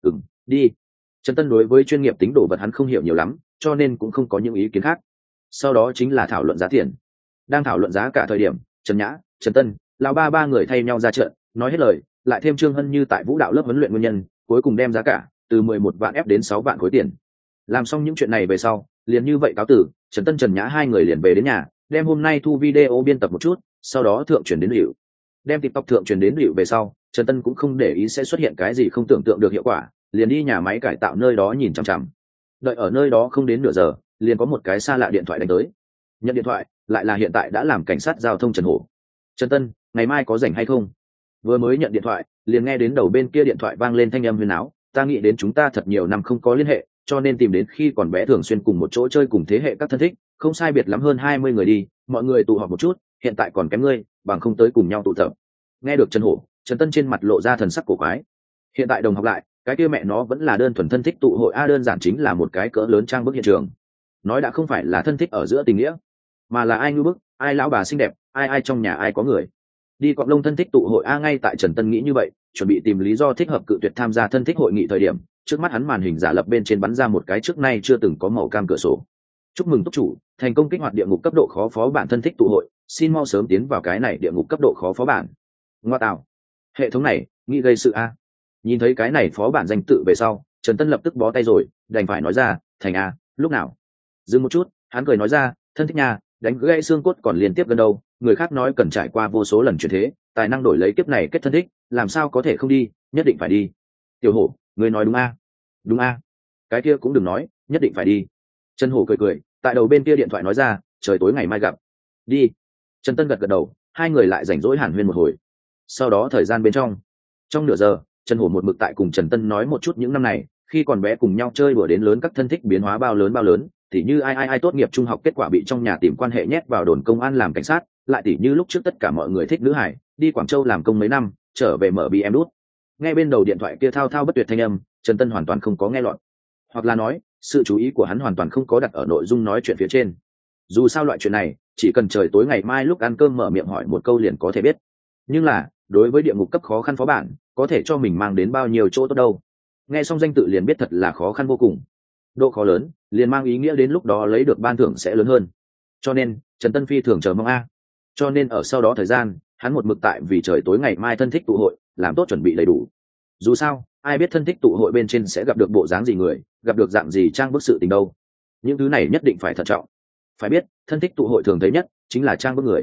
Đi. Trần Tân đối với chuyên nghiệp tính đồ vật hắn không hiểu nhiều lắm, cho nên cũng không có những ý kiến khác. Sau đó chính là thảo luận giá tiền. Đang thảo luận giá cả thời điểm, Trần Nhã, Trần Tân, lão ba người thay nhau ra trận, nói hết lời, lại thêm Trương Hân Như tại vũ đạo lớp huấn luyện nguyên nhân, cuối cùng đem giá cả từ 11 vạn ép đến 6 vạn khối tiền. Làm xong những chuyện này về sau, liền như vậy cáo tử, Trần Tân Trần Nhã hai người liền về đến nhà, đem hôm nay thu video biên tập một chút, sau đó thượng truyền đến Liễu. Đem TikTok thượng truyền đến Liễu về sau, Trần Tân cũng không để ý sẽ xuất hiện cái gì không tưởng tượng được hiệu quả, liền đi nhà máy cải tạo nơi đó nhìn chằm chằm. Đợi ở nơi đó không đến nửa giờ, liền có một cái xa lạ điện thoại đánh tới. Nhận điện thoại lại là hiện tại đã làm cảnh sát giao thông Trần Hổ. Trần Tân, ngày mai có rảnh hay không? Vừa mới nhận điện thoại, liền nghe đến đầu bên kia điện thoại vang lên thanh âm huyền áo. Ta nghĩ đến chúng ta thật nhiều năm không có liên hệ, cho nên tìm đến khi còn bé thường xuyên cùng một chỗ chơi cùng thế hệ các thân thích, không sai biệt lắm hơn 20 người đi, mọi người tụ họp một chút, hiện tại còn kém ngươi, bằng không tới cùng nhau tụ tập. Nghe được Trần Hổ, Trần Tân trên mặt lộ ra thần sắc cổ quái. Hiện tại đồng học lại, cái kia mẹ nó vẫn là đơn thuần thân thích tụ hội a, đơn giản chính là một cái cỡ lớn trang bức hiện trường. Nói đã không phải là thân thích ở giữa tình nghĩa, mà là ai ngu bức, ai lão bà xinh đẹp, ai trong nhà ai có người. Đi cọp lông thân thích tụ hội a. Ngay tại Trần Tân nghĩ như vậy, chuẩn bị tìm lý do thích hợp cự tuyệt tham gia thân thích hội nghị thời điểm, trước mắt hắn màn hình giả lập bên trên bắn ra một cái trước nay chưa từng có màu cam cửa sổ. Chúc mừng túc chủ, thành công kích hoạt địa ngục cấp độ khó phó bản thân thích tụ hội, xin mau sớm tiến vào cái này địa ngục cấp độ khó phó bản. Ngoa tạo, hệ thống này nghĩ gây sự a. Nhìn thấy cái này phó bản danh tự về sau, Trần Tân lập tức bó tay rồi, đành phải nói ra, thành a, lúc nào? Dừng một chút, hắn cười nói ra, thân thích nhà, đánh gãy xương cốt còn liên tiếp gần đâu, người khác nói cần trải qua vô số lần chuyển thế, tài năng đổi lấy kiếp này kết thân thích, làm sao có thể không đi, nhất định phải đi. Tiểu Hổ, người nói đúng a? Đúng a. Cái kia cũng đừng nói, nhất định phải đi. Trần Hổ cười cười, tại đầu bên kia điện thoại nói ra, trời tối ngày mai gặp. Đi. Trần Tân gật gật đầu, hai người lại rảnh rỗi hàn huyên một hồi. Sau đó thời gian bên trong nửa giờ, Trần Hổ một mực tại cùng Trần Tân nói một chút những năm này, khi còn bé cùng nhau chơi đùa đến lớn các thân thích biến hóa bao lớn, tỉ như ai tốt nghiệp trung học kết quả bị trong nhà tìm quan hệ nhét vào đồn công an làm cảnh sát, lại tỉ như lúc trước tất cả mọi người thích nữ hải, đi Quảng Châu làm công mấy năm, trở về mở BM đút. Nghe bên đầu điện thoại kia thao thao bất tuyệt thanh âm, Trần Tân hoàn toàn không có nghe lọt, hoặc là nói, sự chú ý của hắn hoàn toàn không có đặt ở nội dung nói chuyện phía trên. Dù sao loại chuyện này, chỉ cần trời tối ngày mai lúc ăn cơm mở miệng hỏi một câu liền có thể biết. Nhưng là, đối với địa ngục cấp khó khăn phó bản, có thể cho mình mang đến bao nhiêu chỗ tốt đâu. Nghe xong danh tự liền biết thật là khó khăn vô cùng. Độ khó lớn, liền mang ý nghĩa đến lúc đó lấy được ban thưởng sẽ lớn hơn. Cho nên, Trần Tân phi thường chờ mong a. Cho nên ở sau đó thời gian, hắn một mực tại vì trời tối ngày mai thân thích tụ hội, làm tốt chuẩn bị đầy đủ. Dù sao, ai biết thân thích tụ hội bên trên sẽ gặp được bộ dáng gì người, gặp được dạng gì trang bức sự tình đâu. Những thứ này nhất định phải thận trọng. Phải biết, thân thích tụ hội thường thấy nhất chính là trang bức người.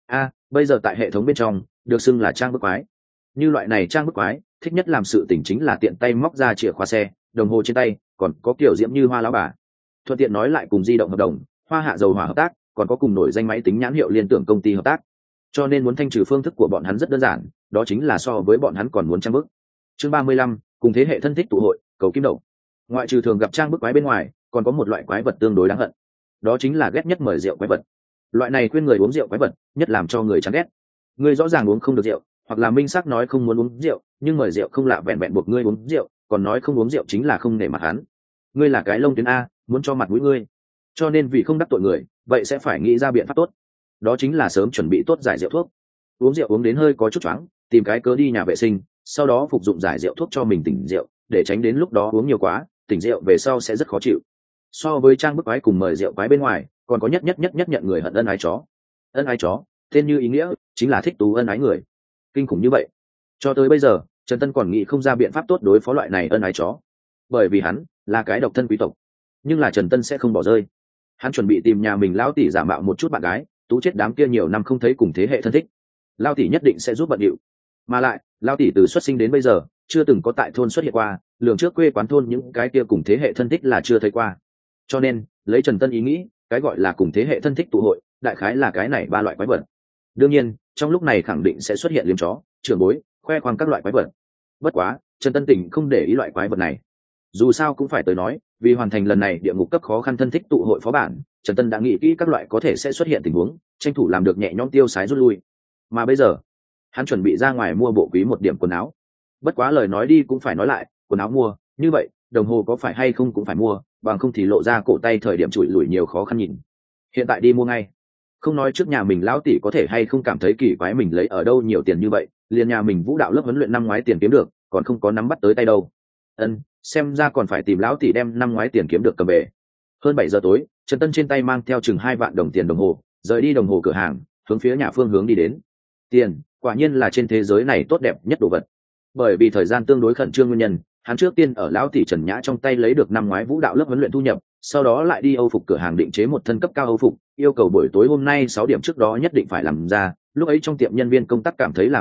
Bây giờ tại hệ thống bên trong, được xưng là trang bức quái. Như loại này trang bức quái, thích nhất làm sự tình chính là tiện tay móc ra chìa khóa xe, đồng hồ trên tay, còn có kiểu diễm như hoa lão bà. Thuận tiện nói lại cùng di động hợp đồng, hoa hạ dầu hỏa hợp tác, còn có cùng nổi danh máy tính nhãn hiệu liên tưởng công ty hợp tác. Cho nên muốn thanh trừ phương thức của bọn hắn rất đơn giản, đó chính là so với bọn hắn còn muốn trang bức. Chương 35, cùng thế hệ thân thích tụ hội, cầu kim đậu. Ngoại trừ thường gặp trang bức quái bên ngoài, còn có một loại quái vật tương đối đáng hận. Đó chính là ghét nhất mời rượu quái vật. Loại này khuyên người uống rượu quái vật, nhất làm cho người chán ghét. Ngươi rõ ràng uống không được rượu, hoặc là minh xác nói không muốn uống rượu, nhưng mời rượu không lạ vẹn vẹn buộc ngươi uống rượu, còn nói không uống rượu chính là không nể mặt hắn. Ngươi là cái lông tuyến a, muốn cho mặt mũi ngươi. Cho nên vì không đắc tội người, vậy sẽ phải nghĩ ra biện pháp tốt. Đó chính là sớm chuẩn bị tốt giải rượu thuốc. Uống rượu uống đến hơi có chút choáng, tìm cái cớ đi nhà vệ sinh, sau đó phục dụng giải rượu thuốc cho mình tỉnh rượu, để tránh đến lúc đó uống nhiều quá, tỉnh rượu về sau sẽ rất khó chịu. So với trang bức quái cùng mời rượu quái bên ngoài, còn có nhất nhận người hận ân ái chó. Ân ái chó, tên như ý nghĩa, chính là thích tú ân ái người. Kinh khủng như vậy. Cho tới bây giờ, Trần Tân còn nghĩ không ra biện pháp tốt đối phó loại này ân ái chó. Bởi vì hắn là cái độc thân quý tộc. Nhưng là Trần Tân sẽ không bỏ rơi. Hắn chuẩn bị tìm nhà mình lão tỷ giả mạo một chút bạn gái, tú chết đám kia nhiều năm không thấy cùng thế hệ thân thích. Lão tỷ nhất định sẽ giúp bận điệu. Mà lại, lão tỷ từ xuất sinh đến bây giờ, chưa từng có tại thôn xuất hiện qua, lường trước quê quán thôn những cái kia cùng thế hệ thân thích là chưa thấy qua. Cho nên, lấy Trần Tân ý nghĩ, cái gọi là cùng thế hệ thân thích tụ hội, đại khái là cái này ba loại quái vật. Đương nhiên, trong lúc này khẳng định sẽ xuất hiện liếm chó, trưởng bối, khoe khoang các loại quái vật. Bất quá, Trần Tân Tỉnh không để ý loại quái vật này. Dù sao cũng phải tới nói, vì hoàn thành lần này địa ngục cấp khó khăn thân thích tụ hội phó bản, Trần Tân đã nghĩ kỹ các loại có thể sẽ xuất hiện tình huống, tranh thủ làm được nhẹ nhõm tiêu sái rút lui. Mà bây giờ, hắn chuẩn bị ra ngoài mua bộ quý một điểm quần áo. Bất quá lời nói đi cũng phải nói lại, quần áo mua, như vậy, đồng hồ có phải hay không cũng phải mua, bằng không thì lộ ra cổ tay thời điểm chùi lủi nhiều khó khăn nhìn. Hiện tại đi mua ngay. Không nói trước nhà mình lão tỷ có thể hay không cảm thấy kỳ quái mình lấy ở đâu nhiều tiền như vậy, liền nhà mình vũ đạo lớp huấn luyện năm ngoái tiền kiếm được, còn không có nắm bắt tới tay đâu. Xem ra còn phải tìm lão tỷ đem năm ngoái tiền kiếm được cầm về. Hơn 7 giờ tối, Trần Tân trên tay mang theo chừng 2 vạn đồng tiền đồng hồ, rời đi đồng hồ cửa hàng, hướng phía nhà phương hướng đi đến. Tiền, quả nhiên là trên thế giới này tốt đẹp nhất đồ vật. Bởi vì thời gian tương đối khẩn trương nguyên nhân, hắn trước tiên ở lão tỷ Trần Nhã trong tay lấy được năm ngoái vũ đạo lớp huấn luyện thu nhập, sau đó lại đi Âu phục cửa hàng định chế một thân cấp cao Âu phục, yêu cầu buổi tối hôm nay 6 điểm trước đó nhất định phải làm ra. Lúc ấy trong tiệm nhân viên công tác cảm thấy làm không được,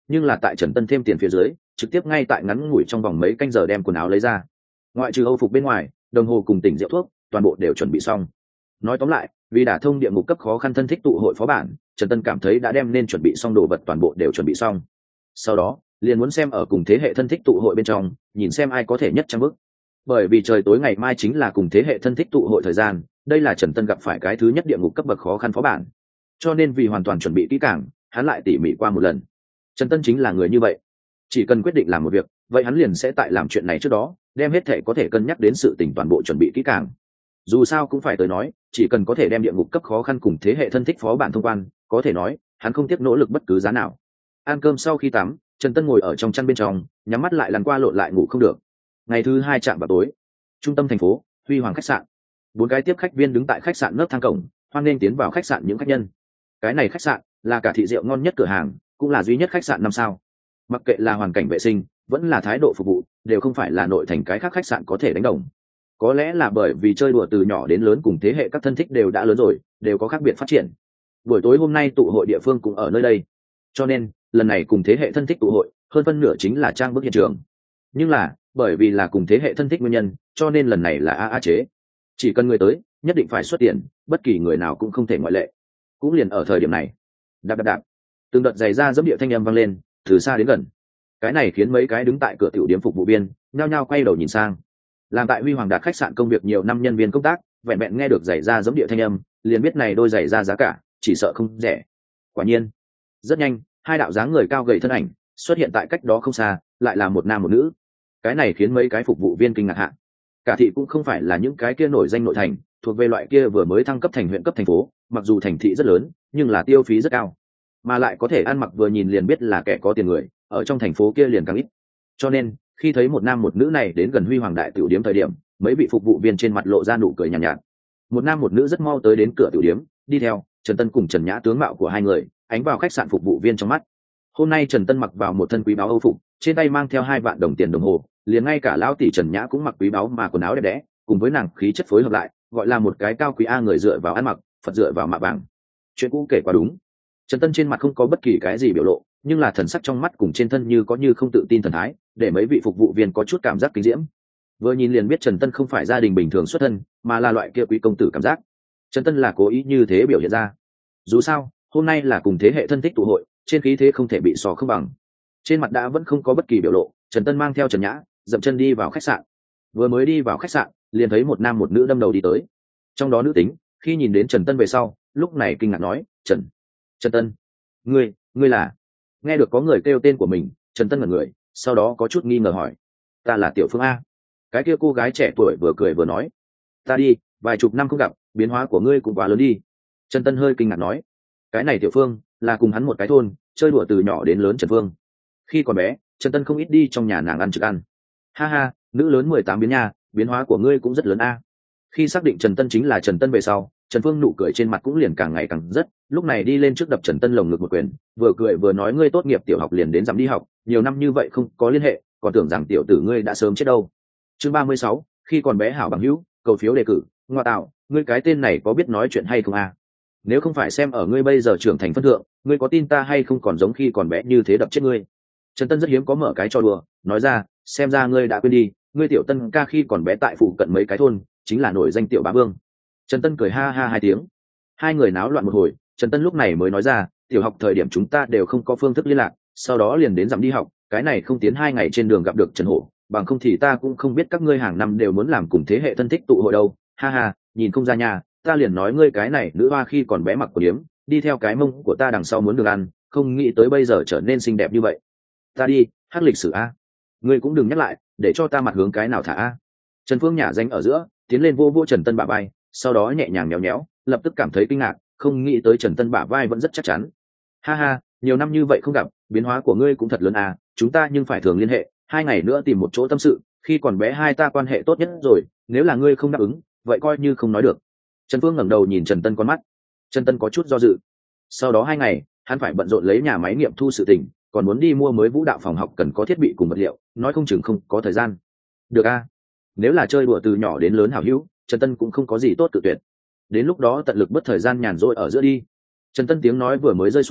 nhưng là tại Trần Tân thêm tiền phía dưới trực tiếp ngay tại ngắn ngủi trong vòng mấy canh giờ đem quần áo lấy ra. Ngoại trừ Âu phục bên ngoài, đồng hồ cùng tỉnh rượu thuốc toàn bộ đều chuẩn bị xong. Nói tóm lại, vì đả thông địa ngục cấp khó khăn thân thích tụ hội phó bản, Trần Tân cảm thấy đã đem nên chuẩn bị xong đồ vật toàn bộ đều chuẩn bị xong. Sau đó liền muốn xem ở cùng thế hệ thân thích tụ hội bên trong, nhìn xem ai có thể nhất trang bức. Bởi vì trời tối ngày mai chính là cùng thế hệ thân thích tụ hội thời gian, đây là Trần Tân gặp phải cái thứ nhất địa ngục cấp bậc khó khăn phó bản, cho nên vì hoàn toàn chuẩn bị kỹ càng, hắn lại tỉ mỉ qua một lần. Trần Tân chính là người như vậy, chỉ cần quyết định làm một việc, vậy hắn liền sẽ tại làm chuyện này trước đó đem hết thể có thể cân nhắc đến sự tình toàn bộ chuẩn bị kỹ càng. Dù sao cũng phải tới nói, chỉ cần có thể đem địa ngục cấp khó khăn cùng thế hệ thân thích phó bản thông quan, có thể nói hắn không tiếc nỗ lực bất cứ giá nào. Ăn cơm sau khi tắm, Trần Tân ngồi ở trong chăn bên trong, nhắm mắt lại lăn qua lộn lại ngủ không được. Ngày thứ hai chạm vào tối, trung tâm thành phố Huy Hoàng khách sạn, 4 cái tiếp khách viên đứng tại khách sạn nấc thang cổng, hoan nghênh tiến vào khách sạn những khách nhân. Cái này khách sạn là cả thị rượu ngon nhất cửa hàng, cũng là duy nhất khách sạn 5 sao. Mặc kệ là hoàn cảnh vệ sinh vẫn là thái độ phục vụ, đều không phải là nội thành cái khác khách sạn có thể đánh đồng. Có lẽ là bởi vì chơi đùa từ nhỏ đến lớn cùng thế hệ các thân thích đều đã lớn rồi, đều có khác biệt phát triển. Buổi tối hôm nay tụ hội địa phương cũng ở nơi đây, cho nên lần này cùng thế hệ thân thích tụ hội hơn phân nửa chính là trang bức hiện trường. Nhưng là bởi vì là cùng thế hệ thân thích nguyên nhân, cho nên lần này là AA chế, chỉ cần người tới nhất định phải xuất tiền, bất kỳ người nào cũng không thể ngoại lệ. Cũng liền ở thời điểm này, đạp đạp đạp, từng đợt giày ra dẫm địa thanh âm vang lên từ xa đến gần. Cái này khiến mấy cái đứng tại cửa tiểu điểm phục vụ viên nhao nhao quay đầu nhìn sang. Làm tại Huy Hoàng Đạt khách sạn công việc nhiều năm nhân viên công tác, vẹn vẹn nghe được giày ra dẫm địa thanh âm, liền biết này đôi giày ra giá cả chỉ sợ không rẻ. Quả nhiên, rất nhanh, hai đạo dáng người cao gầy thân ảnh xuất hiện tại cách đó không xa, lại là một nam một nữ. Cái này khiến mấy cái phục vụ viên kinh ngạc hạ. Cả thị cũng không phải là những cái kia nổi danh nội thành, thuộc về loại kia vừa mới thăng cấp thành huyện cấp thành phố, mặc dù thành thị rất lớn, nhưng là tiêu phí rất cao, mà lại có thể ăn mặc vừa nhìn liền biết là kẻ có tiền người, ở trong thành phố kia liền càng ít. Cho nên khi thấy một nam một nữ này đến gần Huy Hoàng đại tiểu điếm thời điểm, mấy vị phục vụ viên trên mặt lộ ra nụ cười nhàn nhạt. Một nam một nữ rất mau tới đến cửa tiểu điếm, đi theo Trần Tân cùng Trần Nhã tướng mạo của hai người ánh vào khách sạn phục vụ viên trong mắt. Hôm nay Trần Tân mặc vào một thân quý báu Âu phục, trên tay mang theo 2 vạn đồng tiền đồng hồ, liền ngay cả lão tỷ Trần Nhã cũng mặc quý báu mà quần áo đẹp đẽ, cùng với nàng khí chất phối hợp lại, gọi là một cái cao quý a người dựa vào ăn mặc, Phật dựa vào mạ vàng. Chuyện cũ kể quá đúng. Trần Tân trên mặt không có bất kỳ cái gì biểu lộ, nhưng là thần sắc trong mắt cùng trên thân như có như không tự tin thần thái, để mấy vị phục vụ viên có chút cảm giác kinh diễm. Vừa nhìn liền biết Trần Tân không phải gia đình bình thường xuất thân, mà là loại kia quý công tử cảm giác. Trần Tân là cố ý như thế biểu hiện ra. Dù sao, hôm nay là cùng thế hệ thân thích tụ hội, trên khí thế không thể bị sò không bằng. Trên mặt đã vẫn không có bất kỳ biểu lộ, Trần Tân mang theo Trần Nhã dậm chân đi vào khách sạn. Vừa mới đi vào khách sạn, liền thấy một nam một nữ đâm đầu đi tới. Trong đó nữ tính, khi nhìn đến Trần Tân về sau, lúc này kinh ngạc nói: Trần Tân, ngươi là? Nghe được có người kêu tên của mình, Trần Tân ngẩn người, sau đó có chút nghi ngờ hỏi: Ta là Tiểu Phương a. Cái kia cô gái trẻ tuổi vừa cười vừa nói: Ta đi, vài chục năm không gặp, biến hóa của ngươi cũng quá lớn đi. Trần Tân hơi kinh ngạc nói: Cái này Tiểu Phương là cùng hắn một cái thôn, chơi đùa từ nhỏ đến lớn Trần Phương. Khi còn bé, Trần Tân không ít đi trong nhà nàng ăn trực ăn. Ha ha, nữ lớn 18 biến nha, biến hóa của ngươi cũng rất lớn a. Khi xác định Trần Tân chính là Trần Tân về sau, Trần Phương nụ cười trên mặt cũng liền càng ngày càng rất, lúc này đi lên trước đập Trần Tân lồng ngực một quyền, vừa cười vừa nói: Ngươi tốt nghiệp tiểu học liền đến dám đi học, nhiều năm như vậy không có liên hệ, còn tưởng rằng tiểu tử ngươi đã sớm chết đâu. Chương 36, khi còn bé hảo bằng hữu, cầu phiếu đề cử. Ngoa tạo, ngươi cái tên này có biết nói chuyện hay không a? Nếu không phải xem ở ngươi bây giờ trưởng thành phân thượng, ngươi có tin ta hay không còn giống khi còn bé như thế đập chết ngươi. Trần Tân rất hiếm có mở cái trò đùa, nói ra: Xem ra ngươi đã quên đi, ngươi tiểu Tân ca khi còn bé tại phụ cận mấy cái thôn, chính là nổi danh tiểu bá vương. Trần Tân cười ha ha 2 tiếng. Hai người náo loạn một hồi, Trần Tân lúc này mới nói ra: Tiểu học thời điểm chúng ta đều không có phương thức liên lạc, sau đó liền đến dặm đi học, cái này không tiến 2 ngày trên đường gặp được Trần Hổ, bằng không thì ta cũng không biết các ngươi hàng năm đều muốn làm cùng thế hệ thân thích tụ hội đâu. Ha ha, nhìn không ra nhà, ta liền nói ngươi cái này nữ hoa khi còn bé mặc quần yếm, đi theo cái mông của ta đằng sau muốn được ăn, không nghĩ tới bây giờ trở nên xinh đẹp như vậy. Ta đi, hát lịch sử a. Ngươi cũng đừng nhắc lại, để cho ta mặt hướng cái nào thả a. Trần Phương nhả danh ở giữa, tiến lên vô vô Trần Tân bả vai, sau đó nhẹ nhàng nhéo nhéo, lập tức cảm thấy kinh ngạc, không nghĩ tới Trần Tân bả vai vẫn rất chắc chắn. Ha ha, nhiều năm như vậy không gặp, biến hóa của ngươi cũng thật lớn à, chúng ta nhưng phải thường liên hệ, 2 ngày nữa tìm một chỗ tâm sự, khi còn bé hai ta quan hệ tốt nhất rồi, nếu là ngươi không đáp ứng, vậy coi như không nói được. Trần Phương ngẩng đầu nhìn Trần Tân con mắt. Trần Tân có chút do dự. Sau đó 2 ngày, hắn phải bận rộn lấy nhà máy nghiệm thu sự tình, còn muốn đi mua mới vũ đạo phòng học cần có thiết bị cùng vật liệu, nói không chừng không có thời gian. Được a, nếu là chơi đùa từ nhỏ đến lớn hảo hữu, Trần Tân cũng không có gì tốt cự tuyệt. Đến lúc đó tận lực bớt thời gian nhàn rỗi ở giữa đi. Trần Tân tiếng nói vừa mới rơi xuống,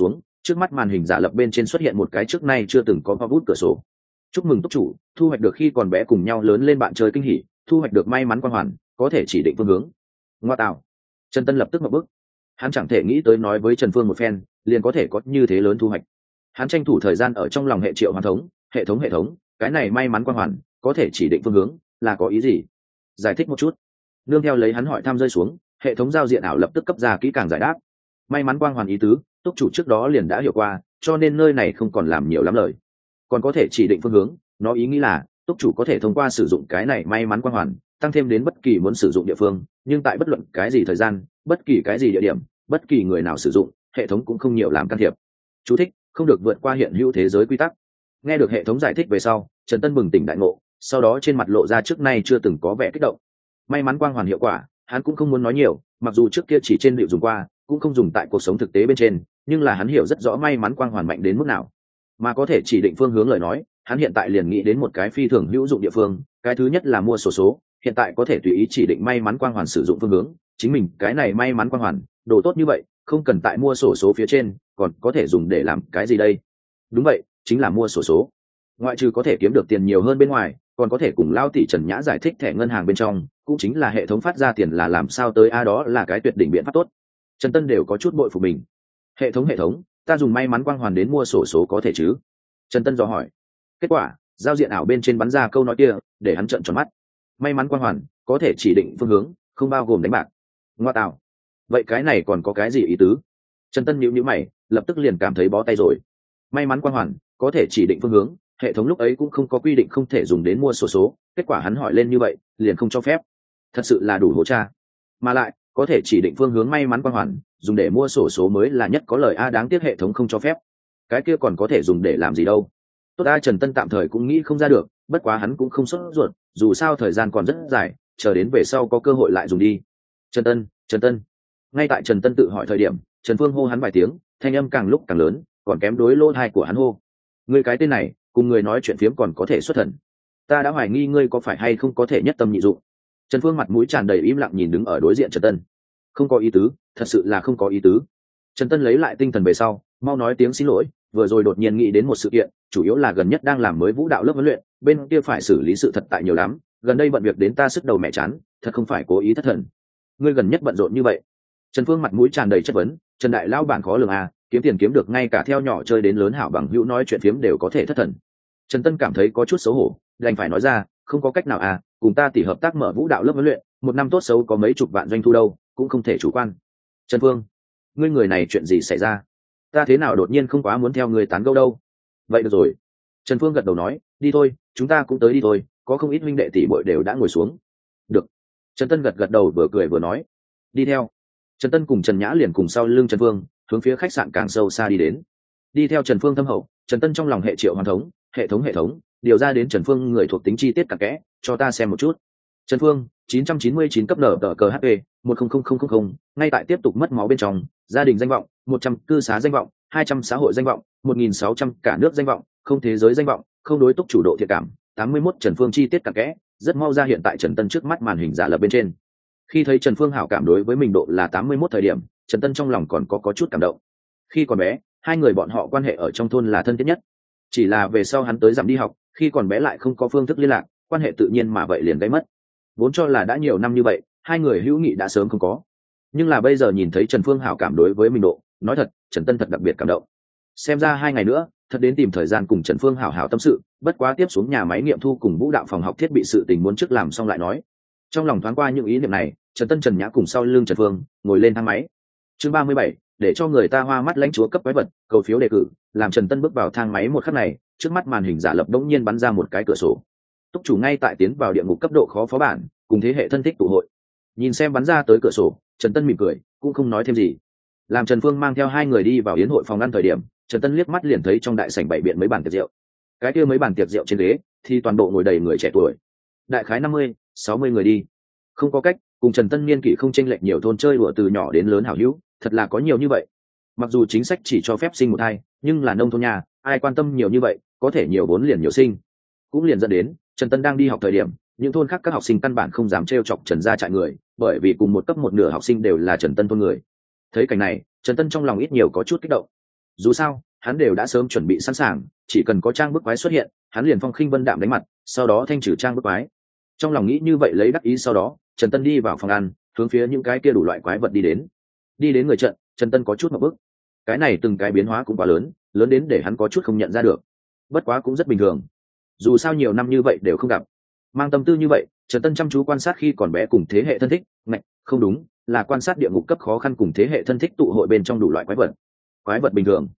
trước mắt màn hình giả lập bên trên xuất hiện một cái trước nay chưa từng có pop bút cửa sổ. Chúc mừng túc chủ thu hoạch được khi còn bé cùng nhau lớn lên bạn chơi kinh hỉ, thu hoạch được may mắn quang hoàn, có thể chỉ định phương hướng. Ngoa tạo. Trần Tân lập tức ngậm bức. Hắn chẳng thể nghĩ tới nói với Trần Phương một phen liền có thể có như thế lớn thu hoạch. Hắn tranh thủ thời gian ở trong lòng hệ triệu hoàn hệ thống cái này may mắn quang hoàn có thể chỉ định phương hướng là có ý gì? Giải thích một chút. Nương theo lấy hắn hỏi thăm rơi xuống, hệ thống giao diện ảo lập tức cấp ra kỹ càng giải đáp. May mắn quang hoàn ý tứ túc chủ trước đó liền đã hiểu qua, cho nên nơi này không còn làm nhiều lắm lời. Còn có thể chỉ định phương hướng, nó ý nghĩ là túc chủ có thể thông qua sử dụng cái này may mắn quang hoàn tăng thêm đến bất kỳ muốn sử dụng địa phương, nhưng tại bất luận cái gì thời gian, bất kỳ cái gì địa điểm, bất kỳ người nào sử dụng, hệ thống cũng không nhiều làm can thiệp. Chú thích: không được vượt qua hiện hữu thế giới quy tắc. Nghe được hệ thống giải thích về sau, Trần Tân bừng tỉnh đại ngộ, sau đó trên mặt lộ ra trước nay chưa từng có vẻ kích động. May mắn quang hoàn hiệu quả hắn cũng không muốn nói nhiều, mặc dù trước kia chỉ trên liệu dùng qua, cũng không dùng tại cuộc sống thực tế bên trên, nhưng là hắn hiểu rất rõ may mắn quang hoàn mạnh đến mức nào. Mà có thể chỉ định phương hướng lời nói, hắn hiện tại liền nghĩ đến một cái phi thường hữu dụng địa phương. Cái thứ nhất là mua sổ số, hiện tại có thể tùy ý chỉ định may mắn quang hoàn sử dụng phương hướng, chính mình cái này may mắn quang hoàn đồ tốt như vậy, không cần tại mua sổ số phía trên, còn có thể dùng để làm cái gì đây? Đúng vậy, chính là mua sổ số. Ngoại trừ có thể kiếm được tiền nhiều hơn bên ngoài, còn có thể cùng lao tỷ Trần Nhã giải thích thẻ ngân hàng bên trong cũng chính là hệ thống phát ra tiền là làm sao tới đó là cái tuyệt đỉnh biện pháp tốt. Trần Tân đều có chút bội phục mình. Hệ thống, ta dùng may mắn quang hoàn đến mua sổ số có thể chứ? Trần Tân dò hỏi. Kết quả giao diện ảo bên trên bắn ra câu nói kia để hắn trợn tròn mắt. May mắn quang hoàn có thể chỉ định phương hướng, không bao gồm đánh bạc. Ngoa tạo, vậy cái này còn có cái gì ý tứ? Trần Tân nhíu nhíu mày, lập tức liền cảm thấy bó tay rồi. May mắn quang hoàn có thể chỉ định phương hướng, hệ thống lúc ấy cũng không có quy định không thể dùng đến mua sổ số, kết quả hắn hỏi lên như vậy liền không cho phép. Thật sự là đủ hố cha. Mà lại có thể chỉ định phương hướng may mắn quang hoàn dùng để mua sổ số mới là nhất có lời a, đáng tiếc hệ thống không cho phép. Cái kia còn có thể dùng để làm gì đâu? Tốt a, Trần Tân tạm thời cũng nghĩ không ra được, bất quá hắn cũng không sốt ruột, dù sao thời gian còn rất dài, chờ đến về sau có cơ hội lại dùng đi. Trần Tân. Ngay tại Trần Tân tự hỏi thời điểm, Trần Phương hô hắn vài tiếng, thanh âm càng lúc càng lớn, còn kém đối lỗ tai của hắn hô. Ngươi cái tên này, cùng người nói chuyện phiếm còn có thể xuất thần. Ta đã hoài nghi ngươi có phải hay không có thể nhất tâm nhị dụng. Trần Phương mặt mũi tràn đầy im lặng nhìn đứng ở đối diện Trần Tân. Không có ý tứ, thật sự là không có ý tứ. Trần Tân lấy lại tinh thần về sau, mau nói tiếng xin lỗi, vừa rồi đột nhiên nghĩ đến một sự kiện, chủ yếu là gần nhất đang làm mới vũ đạo lớp huấn luyện, bên kia phải xử lý sự thật tại nhiều lắm, gần đây bận việc đến ta sức đầu mẹ chán, thật không phải cố ý thất thần. Ngươi gần nhất bận rộn như vậy? Trần Phương mặt mũi tràn đầy chất vấn. Trần đại lão bản khó lường à, kiếm tiền kiếm được ngay cả theo nhỏ chơi đến lớn hảo bằng hữu nói chuyện phiếm đều có thể thất thần. Trần Tân cảm thấy có chút xấu hổ, đành phải nói ra, không có cách nào à, cùng ta tỉ hợp tác mở vũ đạo lớp huấn luyện, một năm tốt xấu có mấy chục vạn doanh thu đâu, cũng không thể chủ quan. Trần Phương, ngươi người này chuyện gì xảy ra? Ta thế nào đột nhiên không quá muốn theo ngươi tán gẫu đâu? Vậy được rồi. Trần Phương gật đầu nói, đi thôi, chúng ta cũng tới đi thôi, có không ít huynh đệ tỷ muội đều đã ngồi xuống. Được. Trần Tân gật đầu vừa cười vừa nói, đi theo. Trần Tân cùng Trần Nhã liền cùng sau lưng Trần Phương hướng phía khách sạn càng sâu xa đi đến. Đi theo Trần Phương thâm hậu, Trần Tân trong lòng hệ triệu hoàn hệ thống điều ra đến Trần Phương người thuộc tính chi tiết cặn kẽ, cho ta xem một chút. Trần Phương 999 cấp nở tờ cờ HP 100000, ngay tại tiếp tục mất máu bên trong, gia đình danh vọng 100, cư xá danh vọng 200, xã hội danh vọng 1600, cả nước danh vọng không, thế giới danh vọng không, đối túc chủ độ thiện cảm 81. Trần Phương chi tiết cặn kẽ rất mau ra hiện tại Trần Tân trước mắt màn hình giả lập bên trên. Khi thấy Trần Phương hảo cảm đối với mình độ là 81 thời điểm, Trần Tân trong lòng còn có chút cảm động. Khi còn bé, hai người bọn họ quan hệ ở trong thôn là thân thiết nhất. Chỉ là về sau hắn tới dặm đi học, khi còn bé lại không có phương thức liên lạc, quan hệ tự nhiên mà vậy liền gãy mất. Vốn cho là đã nhiều năm như vậy, hai người hữu nghị đã sớm không có. Nhưng là bây giờ nhìn thấy Trần Phương hảo cảm đối với mình độ, nói thật, Trần Tân thật đặc biệt cảm động. Xem ra 2 ngày nữa, thật đến tìm thời gian cùng Trần Phương hảo hảo tâm sự, bất quá tiếp xuống nhà máy nghiệm thu cùng vũ đạo phòng học thiết bị sự tình muốn trước làm xong lại nói. Trong lòng thoáng qua những ý niệm này, Trần Tân Trần Nhã cùng sau lưng Trần Phương ngồi lên thang máy. Chương 37, để cho người ta hoa mắt lãnh chúa cấp quái vật, cầu phiếu đề cử. Làm Trần Tân bước vào thang máy một khắc này, trước mắt màn hình giả lập đống nhiên bắn ra một cái cửa sổ. Túc chủ ngay tại tiến vào địa ngục cấp độ khó phó bản, cùng thế hệ thân thích tụ hội. Nhìn xem bắn ra tới cửa sổ, Trần Tân mỉm cười, cũng không nói thêm gì. Làm Trần Phương mang theo hai người đi vào yến hội phòng ăn thời điểm, Trần Tân liếc mắt liền thấy trong đại sảnh bày biện mấy bàn tiệc rượu. Cái kia mấy bàn tiệc rượu trên ghế thì toàn bộ ngồi đầy người trẻ tuổi, đại khái 50, 60 người đi. Không có cách, cùng Trần Tân niên kỷ không chênh lệch nhiều, thôn chơi đùa từ nhỏ đến lớn hảo hữu, thật là có nhiều như vậy. Mặc dù chính sách chỉ cho phép sinh một thai, nhưng là nông thôn nhà, ai quan tâm nhiều như vậy, có thể nhiều vốn liền nhiều sinh. Cũng liền dẫn đến, Trần Tân đang đi học thời điểm, những thôn khác các học sinh căn bản không dám trêu chọc Trần gia trại người, bởi vì cùng một cấp một nửa học sinh đều là Trần Tân thôn người. Thấy cảnh này, Trần Tân trong lòng ít nhiều có chút kích động. dù sao hắn đều đã sớm chuẩn bị sẵn sàng, chỉ cần có trang bức quái xuất hiện hắn liền phong khinh vân đạm đánh mặt, sau đó thanh trừ trang bức quái. Trong lòng nghĩ như vậy lấy đắc ý, sau đó Trần Tân đi vào phòng ăn, hướng phía những cái kia đủ loại quái vật đi đến người trận. Trần Tân có chút một bước, cái này từng cái biến hóa cũng quá lớn, lớn đến để hắn có chút không nhận ra được. Bất quá cũng rất bình thường, dù sao nhiều năm như vậy đều không gặp. Mang tâm tư như vậy, Trần Tân chăm chú quan sát khi còn bé cùng thế hệ thân thích, không đúng, là quan sát địa ngục cấp khó khăn cùng thế hệ thân thích tụ hội bên trong đủ loại quái vật bình thường,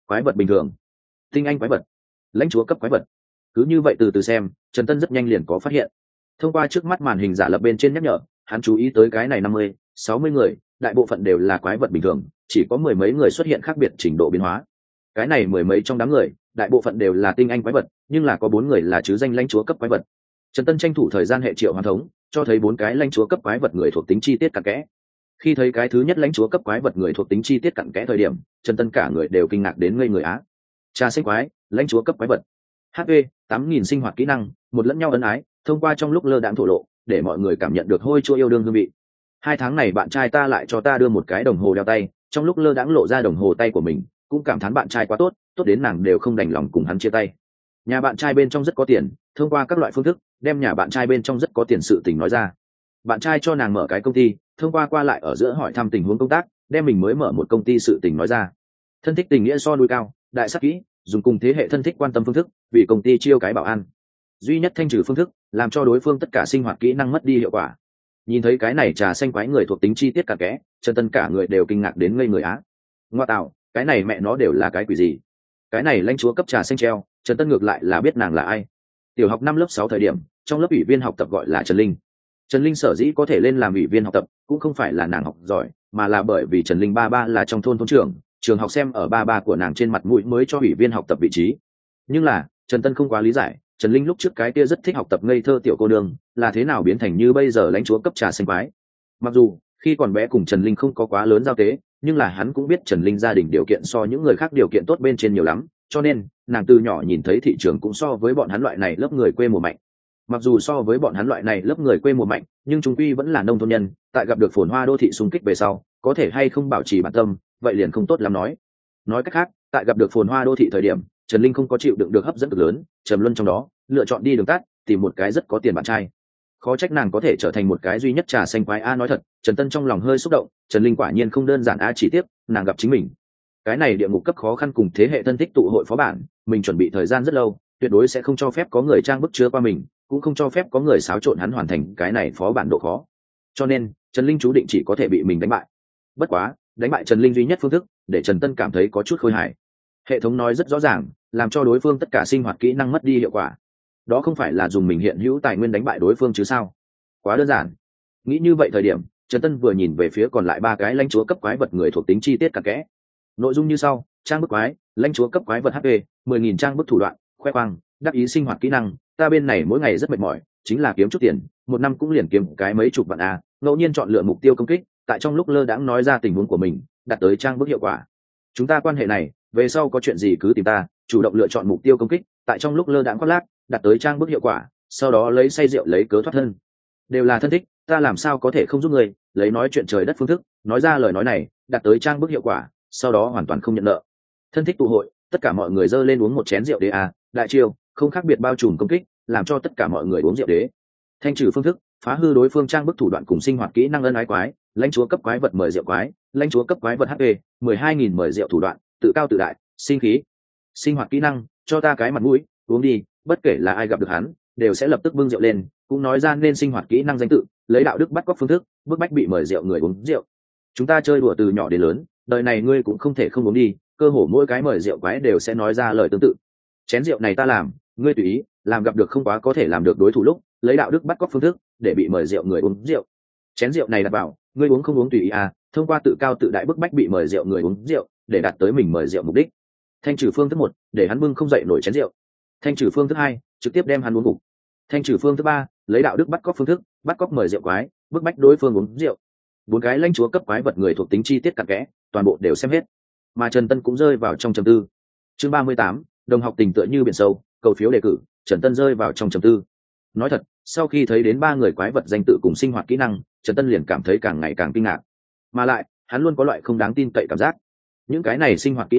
tinh anh quái vật, lãnh chúa cấp quái vật. Cứ như vậy từ từ xem, Trần Tân rất nhanh liền có phát hiện. Thông qua trước mắt màn hình giả lập bên trên nhắc nhở, hắn chú ý tới cái này 50-60 người, đại bộ phận đều là quái vật bình thường, chỉ có mười mấy người xuất hiện khác biệt trình độ biến hóa. Cái này mười mấy trong đám người, đại bộ phận đều là tinh anh quái vật, nhưng là có 4 người là chứ danh lãnh chúa cấp quái vật. Trần Tân tranh thủ thời gian hệ triệu hoàn thống, cho thấy 4 cái lãnh chúa cấp quái vật người thuộc tính chi tiết cặn kẽ. Khi thấy cái thứ nhất lãnh chúa cấp quái vật người thuộc tính chi tiết cặn kẽ thời điểm, Trần Tân cả người đều kinh ngạc đến ngây người á. Trà xanh quái, lãnh chúa cấp quái vật. HP 8000 sinh hoạt kỹ năng, một lẫn nhau ân ái, thông qua trong lúc lơ đãng thổ lộ, để mọi người cảm nhận được hôi chua yêu đương hương vị. 2 tháng này bạn trai ta lại cho ta đưa một cái đồng hồ đeo tay, trong lúc lơ đãng lộ ra đồng hồ tay của mình, cũng cảm thán bạn trai quá tốt, tốt đến nàng đều không đành lòng cùng hắn chia tay. Nhà bạn trai bên trong rất có tiền, thông qua các loại phương thức đem nhà bạn trai bên trong rất có tiền sự tình nói ra. Bạn trai cho nàng mở cái công ty, thông qua qua lại ở giữa hỏi thăm tình huống công tác, đem mình mới mở một công ty sự tình nói ra. Thân thích tình nghĩa so núi cao, đại sắc kỹ, dùng cùng thế hệ thân thích quan tâm phương thức vì công ty chiêu cái bảo an, duy nhất thanh trừ phương thức làm cho đối phương tất cả sinh hoạt kỹ năng mất đi hiệu quả. Nhìn thấy cái này trà xanh quái người thuộc tính chi tiết cặn kẽ, Trần Tân cả người đều kinh ngạc đến ngây người á. Ngoa tạo, cái này mẹ nó đều là cái quỷ gì? Cái này lãnh chúa cấp trà xanh treo, Trần Tân ngược lại là biết nàng là ai. Tiểu học năm lớp 6 thời điểm, trong lớp ủy viên học tập gọi là Trần Linh. Trần Linh sở dĩ có thể lên làm ủy viên học tập, cũng không phải là nàng học giỏi, mà là bởi vì Trần Linh ba ba là trong thôn trưởng, trường học xem ở ba ba của nàng trên mặt mũi mới cho ủy viên học tập vị trí. Nhưng là Trần Tân không quá lý giải, Trần Linh lúc trước cái kia rất thích học tập ngây thơ tiểu cô nương, là thế nào biến thành như bây giờ lãnh chúa cấp trà xanh quái. Mặc dù khi còn bé cùng Trần Linh không có quá lớn giao tế, nhưng là hắn cũng biết Trần Linh gia đình điều kiện so những người khác điều kiện tốt bên trên nhiều lắm, cho nên nàng từ nhỏ nhìn thấy thị trường cũng so với bọn hắn loại này lớp người quê mùa mạnh. Mặc dù so với bọn hắn loại này lớp người quê mùa mạnh, nhưng chúng quy vẫn là nông thôn nhân, tại gặp được phồn hoa đô thị xung kích về sau, có thể hay không bảo trì bản tâm, vậy liền không tốt lắm nói. Nói cách khác, tại gặp được phồn hoa đô thị thời điểm, Trần Linh không có chịu đựng được hấp dẫn cực lớn, trầm luân trong đó, lựa chọn đi đường tắt, tìm một cái rất có tiền bạn trai. Khó trách nàng có thể trở thành một cái duy nhất trà xanh quái a. Nói thật, Trần Tân trong lòng hơi xúc động, Trần Linh quả nhiên không đơn giản a. Chỉ tiếc nàng gặp chính mình. Cái này địa ngục cấp khó khăn cùng thế hệ thân thích tụ hội phó bản, mình chuẩn bị thời gian rất lâu, tuyệt đối sẽ không cho phép có người trang bức chứa qua mình, cũng không cho phép có người xáo trộn hắn hoàn thành cái này phó bản độ khó. Cho nên Trần Linh chú định chỉ có thể bị mình đánh bại. Bất quá đánh bại Trần Linh duy nhất phương thức để Trần Tân cảm thấy có chút khôi hài. Hệ thống nói rất rõ ràng, làm cho đối phương tất cả sinh hoạt kỹ năng mất đi hiệu quả. Đó không phải là dùng mình hiện hữu tài nguyên đánh bại đối phương chứ sao? Quá đơn giản. Nghĩ như vậy thời điểm, Trần Tân vừa nhìn về phía còn lại 3 cái lãnh chúa cấp quái vật người thuộc tính chi tiết cặn kẽ. Nội dung như sau: trang bức quái, lãnh chúa cấp quái vật HP 10.000 trang bức thủ đoạn, khoe khoang, đắc ý sinh hoạt kỹ năng, ta bên này mỗi ngày rất mệt mỏi, chính là kiếm chút tiền, một năm cũng liền kiếm cái mấy chục vạn a. Ngẫu nhiên chọn lựa mục tiêu công kích, tại trong lúc lơ đãng nói ra tình huống của mình, đạt tới trang bức hiệu quả. Chúng ta quan hệ này, về sau có chuyện gì cứ tìm ta, chủ động lựa chọn mục tiêu công kích, tại trong lúc lơ đãng khoác lác, đạt tới trang bức hiệu quả, sau đó lấy say rượu lấy cớ thoát thân. Đều là thân thích, ta làm sao có thể không giúp người, lấy nói chuyện trời đất phương thức, nói ra lời nói này, đạt tới trang bức hiệu quả, sau đó hoàn toàn không nhận nợ. Thân thích tụ hội, tất cả mọi người dơ lên uống một chén rượu đế a, đại chiêu, không khác biệt bao trùm công kích, làm cho tất cả mọi người uống rượu đế. Thanh trừ phương thức, phá hư đối phương trang bức thủ đoạn cùng sinh hoạt kỹ năng ân ái quái, lãnh chúa cấp quái vật mời rượu quái, lãnh chúa cấp quái vật HP 12.000 mời rượu thủ đoạn, tự cao tự đại, sinh khí. Sinh hoạt kỹ năng, cho ta cái mặt mũi, uống đi, bất kể là ai gặp được hắn, đều sẽ lập tức bưng rượu lên, cũng nói ra nên sinh hoạt kỹ năng danh tự, lấy đạo đức bắt cóc phương thức, bức bách bị mời rượu người uống rượu. Chúng ta chơi đùa từ nhỏ đến lớn, đời này ngươi cũng không thể không uống đi, cơ hồ mỗi cái mời rượu quái đều sẽ nói ra lời tương tự. Chén rượu này ta làm, ngươi tùy ý, làm gặp được không quá có thể làm được đối thủ lúc, lấy đạo đức bắt cóc phương thức, để bị mời rượu người uống rượu. Chén rượu này đặt vào, ngươi uống không uống tùy ý à, thông qua tự cao tự đại bức bách bị mời rượu người uống rượu, để đạt tới mình mời rượu mục đích. Thanh trừ phương thức 1, để hắn bưng không dậy nổi chén rượu. Thanh trừ phương thức 2, trực tiếp đem hắn uống gục. Thanh trừ phương thức 3, lấy đạo đức bắt cóc phương thức, bắt cóc mời rượu quái, bức bách đối phương uống rượu. 4 cái lãnh chúa cấp quái vật người thuộc tính chi tiết cặn kẽ, toàn bộ đều xem hết. Mà Trần Tân cũng rơi vào trong trầm tư. Chương 38, đồng học tình tựa như biển sâu, cầu phiếu đề cử, Trần Tân rơi vào trong trầm tư. Nói thật, sau khi thấy đến 3 người quái vật danh tự cùng sinh hoạt kỹ năng, Trần Tân liền cảm thấy càng ngày càng kinh ngạc. Mà lại, hắn luôn có loại không đáng tin cậy cảm giác. Những cái này sinh hoạt kỹ năng,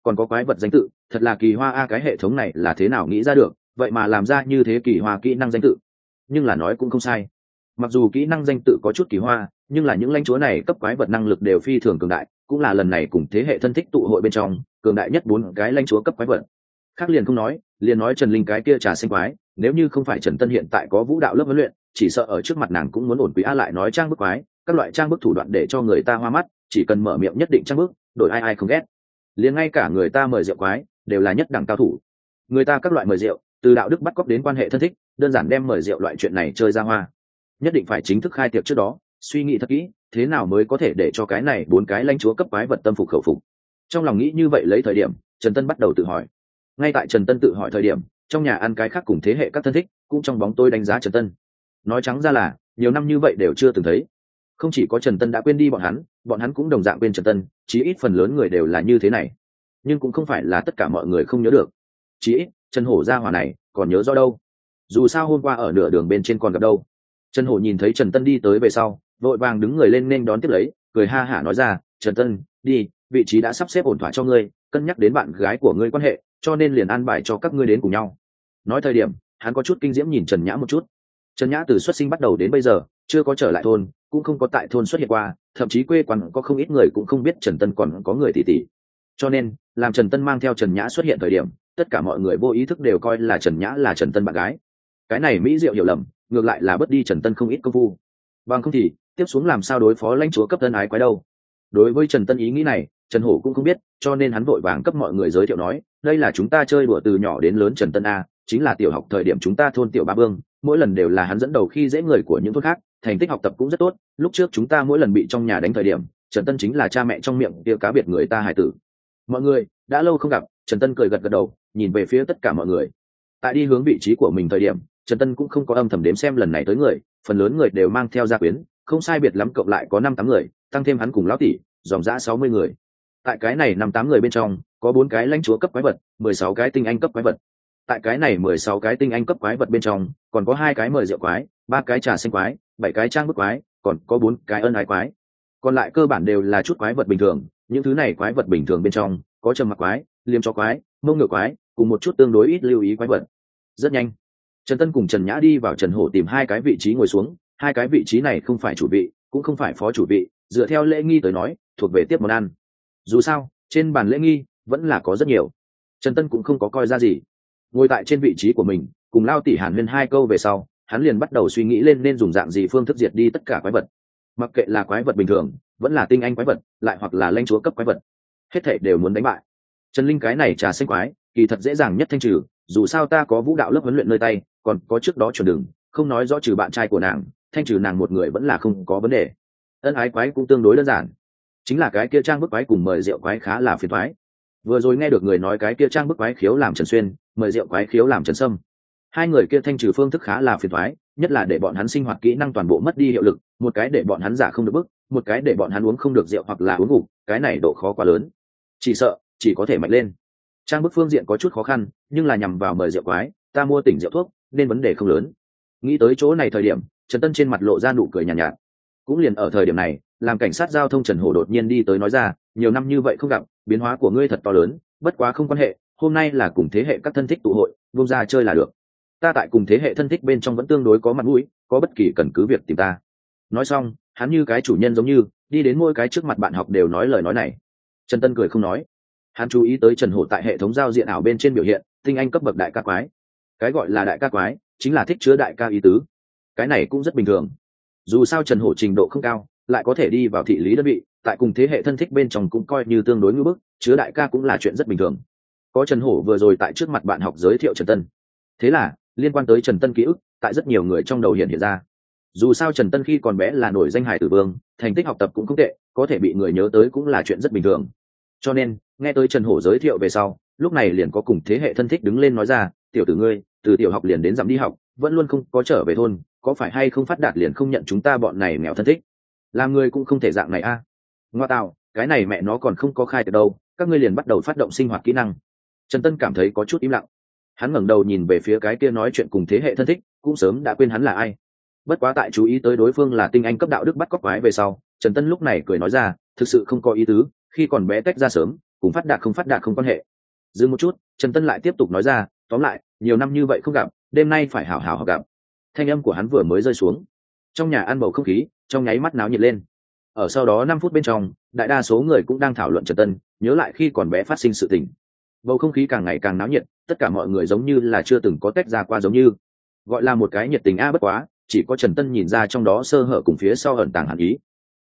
còn có quái vật danh tự, thật là kỳ hoa a, cái hệ thống này là thế nào nghĩ ra được, vậy mà làm ra như thế kỳ hoa kỹ năng danh tự. Nhưng là nói cũng không sai, mặc dù kỹ năng danh tự có chút kỳ hoa, nhưng là những lãnh chúa này cấp quái vật năng lực đều phi thường cường đại, cũng là lần này cùng thế hệ thân thích tụ hội bên trong cường đại nhất 4 cái lãnh chúa cấp quái vật. Khác liền không nói, liền nói Trần Linh cái kia trà xanh quái, nếu như không phải Trần Tân hiện tại có vũ đạo lớp huấn luyện, chỉ sợ ở trước mặt nàng cũng muốn ổn quý a. Lại nói trang bức quái, các loại trang bức thủ đoạn để cho người ta hoa mắt, chỉ cần mở miệng nhất định trang bức, đổi ai ai không ghét. Liền ngay cả người ta mời rượu quái đều là nhất đẳng cao thủ, người ta các loại mời rượu, từ đạo đức bắt cóc đến quan hệ thân thích, đơn giản đem mời rượu loại chuyện này chơi ra hoa. Nhất định phải chính thức khai tiệc trước đó suy nghĩ thật kỹ, thế nào mới có thể để cho cái này 4 cái lãnh chúa cấp quái vật tâm phục khẩu phục. Trong lòng nghĩ như vậy lấy thời điểm, Trần Tân bắt đầu tự hỏi. Ngay tại Trần Tân tự hỏi thời điểm, trong nhà ăn cái khác cùng thế hệ các thân thích cũng trong bóng tôi đánh giá Trần Tân. Nói trắng ra là nhiều năm như vậy đều chưa từng thấy. Không chỉ có Trần Tân đã quên đi bọn hắn cũng đồng dạng quên Trần Tân, chí ít phần lớn người đều là như thế này. Nhưng cũng không phải là tất cả mọi người không nhớ được, chí ít Trần Hổ gia hỏa này còn nhớ rõ đâu. Dù sao hôm qua ở nửa đường bên trên còn gặp đâu. Trần Hổ nhìn thấy Trần Tân đi tới về sau, vội vàng đứng người lên nên đón tiếp lấy, cười ha hả nói ra, Trần Tân, đi, vị trí đã sắp xếp ổn thỏa cho ngươi, cân nhắc đến bạn gái của ngươi quan hệ, cho nên liền an bài cho các ngươi đến cùng nhau. Nói thời điểm, hắn có chút kinh diễm nhìn Trần Nhã một chút. Trần Nhã từ xuất sinh bắt đầu đến bây giờ chưa có trở lại thôn, cũng không có tại thôn xuất hiện qua, thậm chí quê quán có không ít người cũng không biết Trần Tân còn có người tỷ tỷ. Cho nên làm Trần Tân mang theo Trần Nhã xuất hiện thời điểm, tất cả mọi người vô ý thức đều coi là Trần Nhã là Trần Tân bạn gái. Cái này mỹ diệu hiểu lầm, ngược lại là bớt đi Trần Tân không ít công phu. Bằng không thì tiếp xuống làm sao đối phó lãnh chúa cấp tân ái quái đâu. Đối với Trần Tân ý nghĩ này, Trần Hổ cũng không biết, cho nên hắn vội vàng cấp mọi người giới thiệu nói, đây là chúng ta chơi đùa từ nhỏ đến lớn Trần Tân a, chính là tiểu học thời điểm chúng ta thôn tiểu ba vương, mỗi lần đều là hắn dẫn đầu khi dễ người của những thôn khác, thành tích học tập cũng rất tốt, lúc trước chúng ta mỗi lần bị trong nhà đánh thời điểm, Trần Tân chính là cha mẹ trong miệng kia cá biệt người ta hài tử. Mọi người đã lâu không gặp. Trần Tân cười gật gật đầu, nhìn về phía tất cả mọi người. Tại đi hướng vị trí của mình thời điểm, Trần Tân cũng không có âm thầm đếm xem lần này tới người, phần lớn người đều mang theo gia quyến, không sai biệt lắm cộng lại có 5-8 người, tăng thêm hắn cùng lão tỷ, dòng dã 60 người. Tại cái này 5-8 người bên trong, có 4 cái lãnh chúa cấp quái vật, 16 cái tinh anh cấp quái vật. Tại cái này 16 cái tinh anh cấp quái vật bên trong, còn có 2 cái mời rượu quái, 3 cái trà xanh quái, 7 cái trang bức quái, còn có 4 cái ân ái quái. Còn lại cơ bản đều là chút quái vật bình thường, những thứ này quái vật bình thường bên trong, có trầm mặc quái, liêm chó quái, mông ngựa quái, cùng một chút tương đối ít lưu ý quái vật. Rất nhanh, Trần Tân cùng Trần Nhã đi vào Trần Hổ tìm 2 cái vị trí ngồi xuống, 2 cái vị trí này không phải chủ vị, cũng không phải phó chủ vị, dựa theo lễ nghi tới nói, thuộc về tiếp món ăn. Dù sao, trên bàn lễ nghi vẫn là có rất nhiều. Trần Tân cũng không có coi ra gì, ngồi tại trên vị trí của mình, cùng Lao tỷ Hàn Huyên 2 câu về sau, hắn liền bắt đầu suy nghĩ lên nên dùng dạng gì phương thức diệt đi tất cả quái vật. Mặc kệ là quái vật bình thường, vẫn là tinh anh quái vật, lại hoặc là lãnh chúa cấp quái vật, hết thảy đều muốn đánh bại. Trần Linh cái này trà xanh quái, kỳ thật dễ dàng nhất thanh trừ, dù sao ta có vũ đạo lớp huấn luyện nơi tay, còn có trước đó chuẩn đường, không nói rõ trừ bạn trai của nàng, thanh trừ nàng một người vẫn là không có vấn đề. Ân ái quái cũng tương đối đơn giản, chính là cái kia trang bức quái cùng mời rượu quái khá là phiền toái. Vừa rồi nghe được người nói cái kia trang bức quái khiếu làm Trần Xuyên, mời rượu quái khiếu làm Trần Sâm. 2 người kia thanh trừ phương thức khá là phiền toái, nhất là để bọn hắn sinh hoạt kỹ năng toàn bộ mất đi hiệu lực, một cái để bọn hắn giả không được bức, một cái để bọn hắn uống không được rượu hoặc là uống ngủ, cái này độ khó quá lớn. Chỉ sợ chỉ có thể mạnh lên. Trang bức phương diện có chút khó khăn, nhưng là nhằm vào mời rượu quái, ta mua tỉnh rượu thuốc, nên vấn đề không lớn. Nghĩ tới chỗ này thời điểm, Trần Tân trên mặt lộ ra nụ cười nhàn nhạt. Cũng liền ở thời điểm này, làm cảnh sát giao thông Trần Hổ đột nhiên đi tới nói ra, nhiều năm như vậy không gặp, biến hóa của ngươi thật to lớn, bất quá không quan hệ, hôm nay là cùng thế hệ các thân thích tụ hội, vung ra chơi là được. Ta tại cùng thế hệ thân thích bên trong vẫn tương đối có mặt mũi, có bất kỳ cần cứ việc tìm ta. Nói xong, hắn như cái chủ nhân giống như đi đến mỗi cái trước mặt bạn học đều nói lời nói này. Trần Tân cười không nói. Hắn chú ý tới Trần Hổ tại hệ thống giao diện ảo bên trên biểu hiện tinh anh cấp bậc đại ca quái. Cái gọi là đại ca quái chính là thích chứa đại ca ý tứ. Cái này cũng rất bình thường, dù sao Trần Hổ trình độ không cao, lại có thể đi vào thị lý đơn vị, tại cùng thế hệ thân thích bên trong cũng coi như tương đối ngưỡng bức, chứa đại ca cũng là chuyện rất bình thường. Có Trần Hổ vừa rồi tại trước mặt bạn học giới thiệu Trần Tân, thế là liên quan tới Trần Tân ký ức tại rất nhiều người trong đầu hiện ra. Dù sao Trần Tân khi còn bé là nổi danh hải tử vương, thành tích học tập cũng không tệ, có thể bị người nhớ tới cũng là chuyện rất bình thường. Cho nên nghe tới Trần Hổ giới thiệu về sau, lúc này liền có cùng thế hệ thân thích đứng lên nói ra, tiểu tử ngươi từ tiểu học liền đến dặm đi học, vẫn luôn không có trở về thôn, có phải hay không phát đạt liền không nhận chúng ta bọn này nghèo thân thích, làm người cũng không thể dạng này a. Ngoa tạo, cái này mẹ nó còn không có khai từ đâu, các ngươi liền bắt đầu phát động sinh hoạt kỹ năng. Trần Tân cảm thấy có chút im lặng, hắn ngẩng đầu nhìn về phía cái kia nói chuyện cùng thế hệ thân thích, cũng sớm đã quên hắn là ai. Bất quá tại chú ý tới đối phương là tinh anh cấp đạo đức bắt cóc quái về sau, Trần Tân lúc này cười nói ra, thực sự không có ý tứ, khi còn bé tách ra sớm, cùng phát đạt không phát đạt không quan hệ. Dừng một chút, Trần Tân lại tiếp tục nói ra, tóm lại nhiều năm như vậy không gặp, đêm nay phải hảo hảo gặp. Thanh âm của hắn vừa mới rơi xuống, trong nhà ăn bầu không khí trong nháy mắt náo nhiệt lên. Ở sau đó 5 phút bên trong, đại đa số người cũng đang thảo luận Trần Tân, nhớ lại khi còn bé phát sinh sự tình. Bầu không khí càng ngày càng náo nhiệt, tất cả mọi người giống như là chưa từng có tách ra qua, giống như gọi là một cái nhiệt tình a, bất quá chỉ có Trần Tân nhìn ra trong đó sơ hở cùng phía sau ẩn tàng hẳn ý.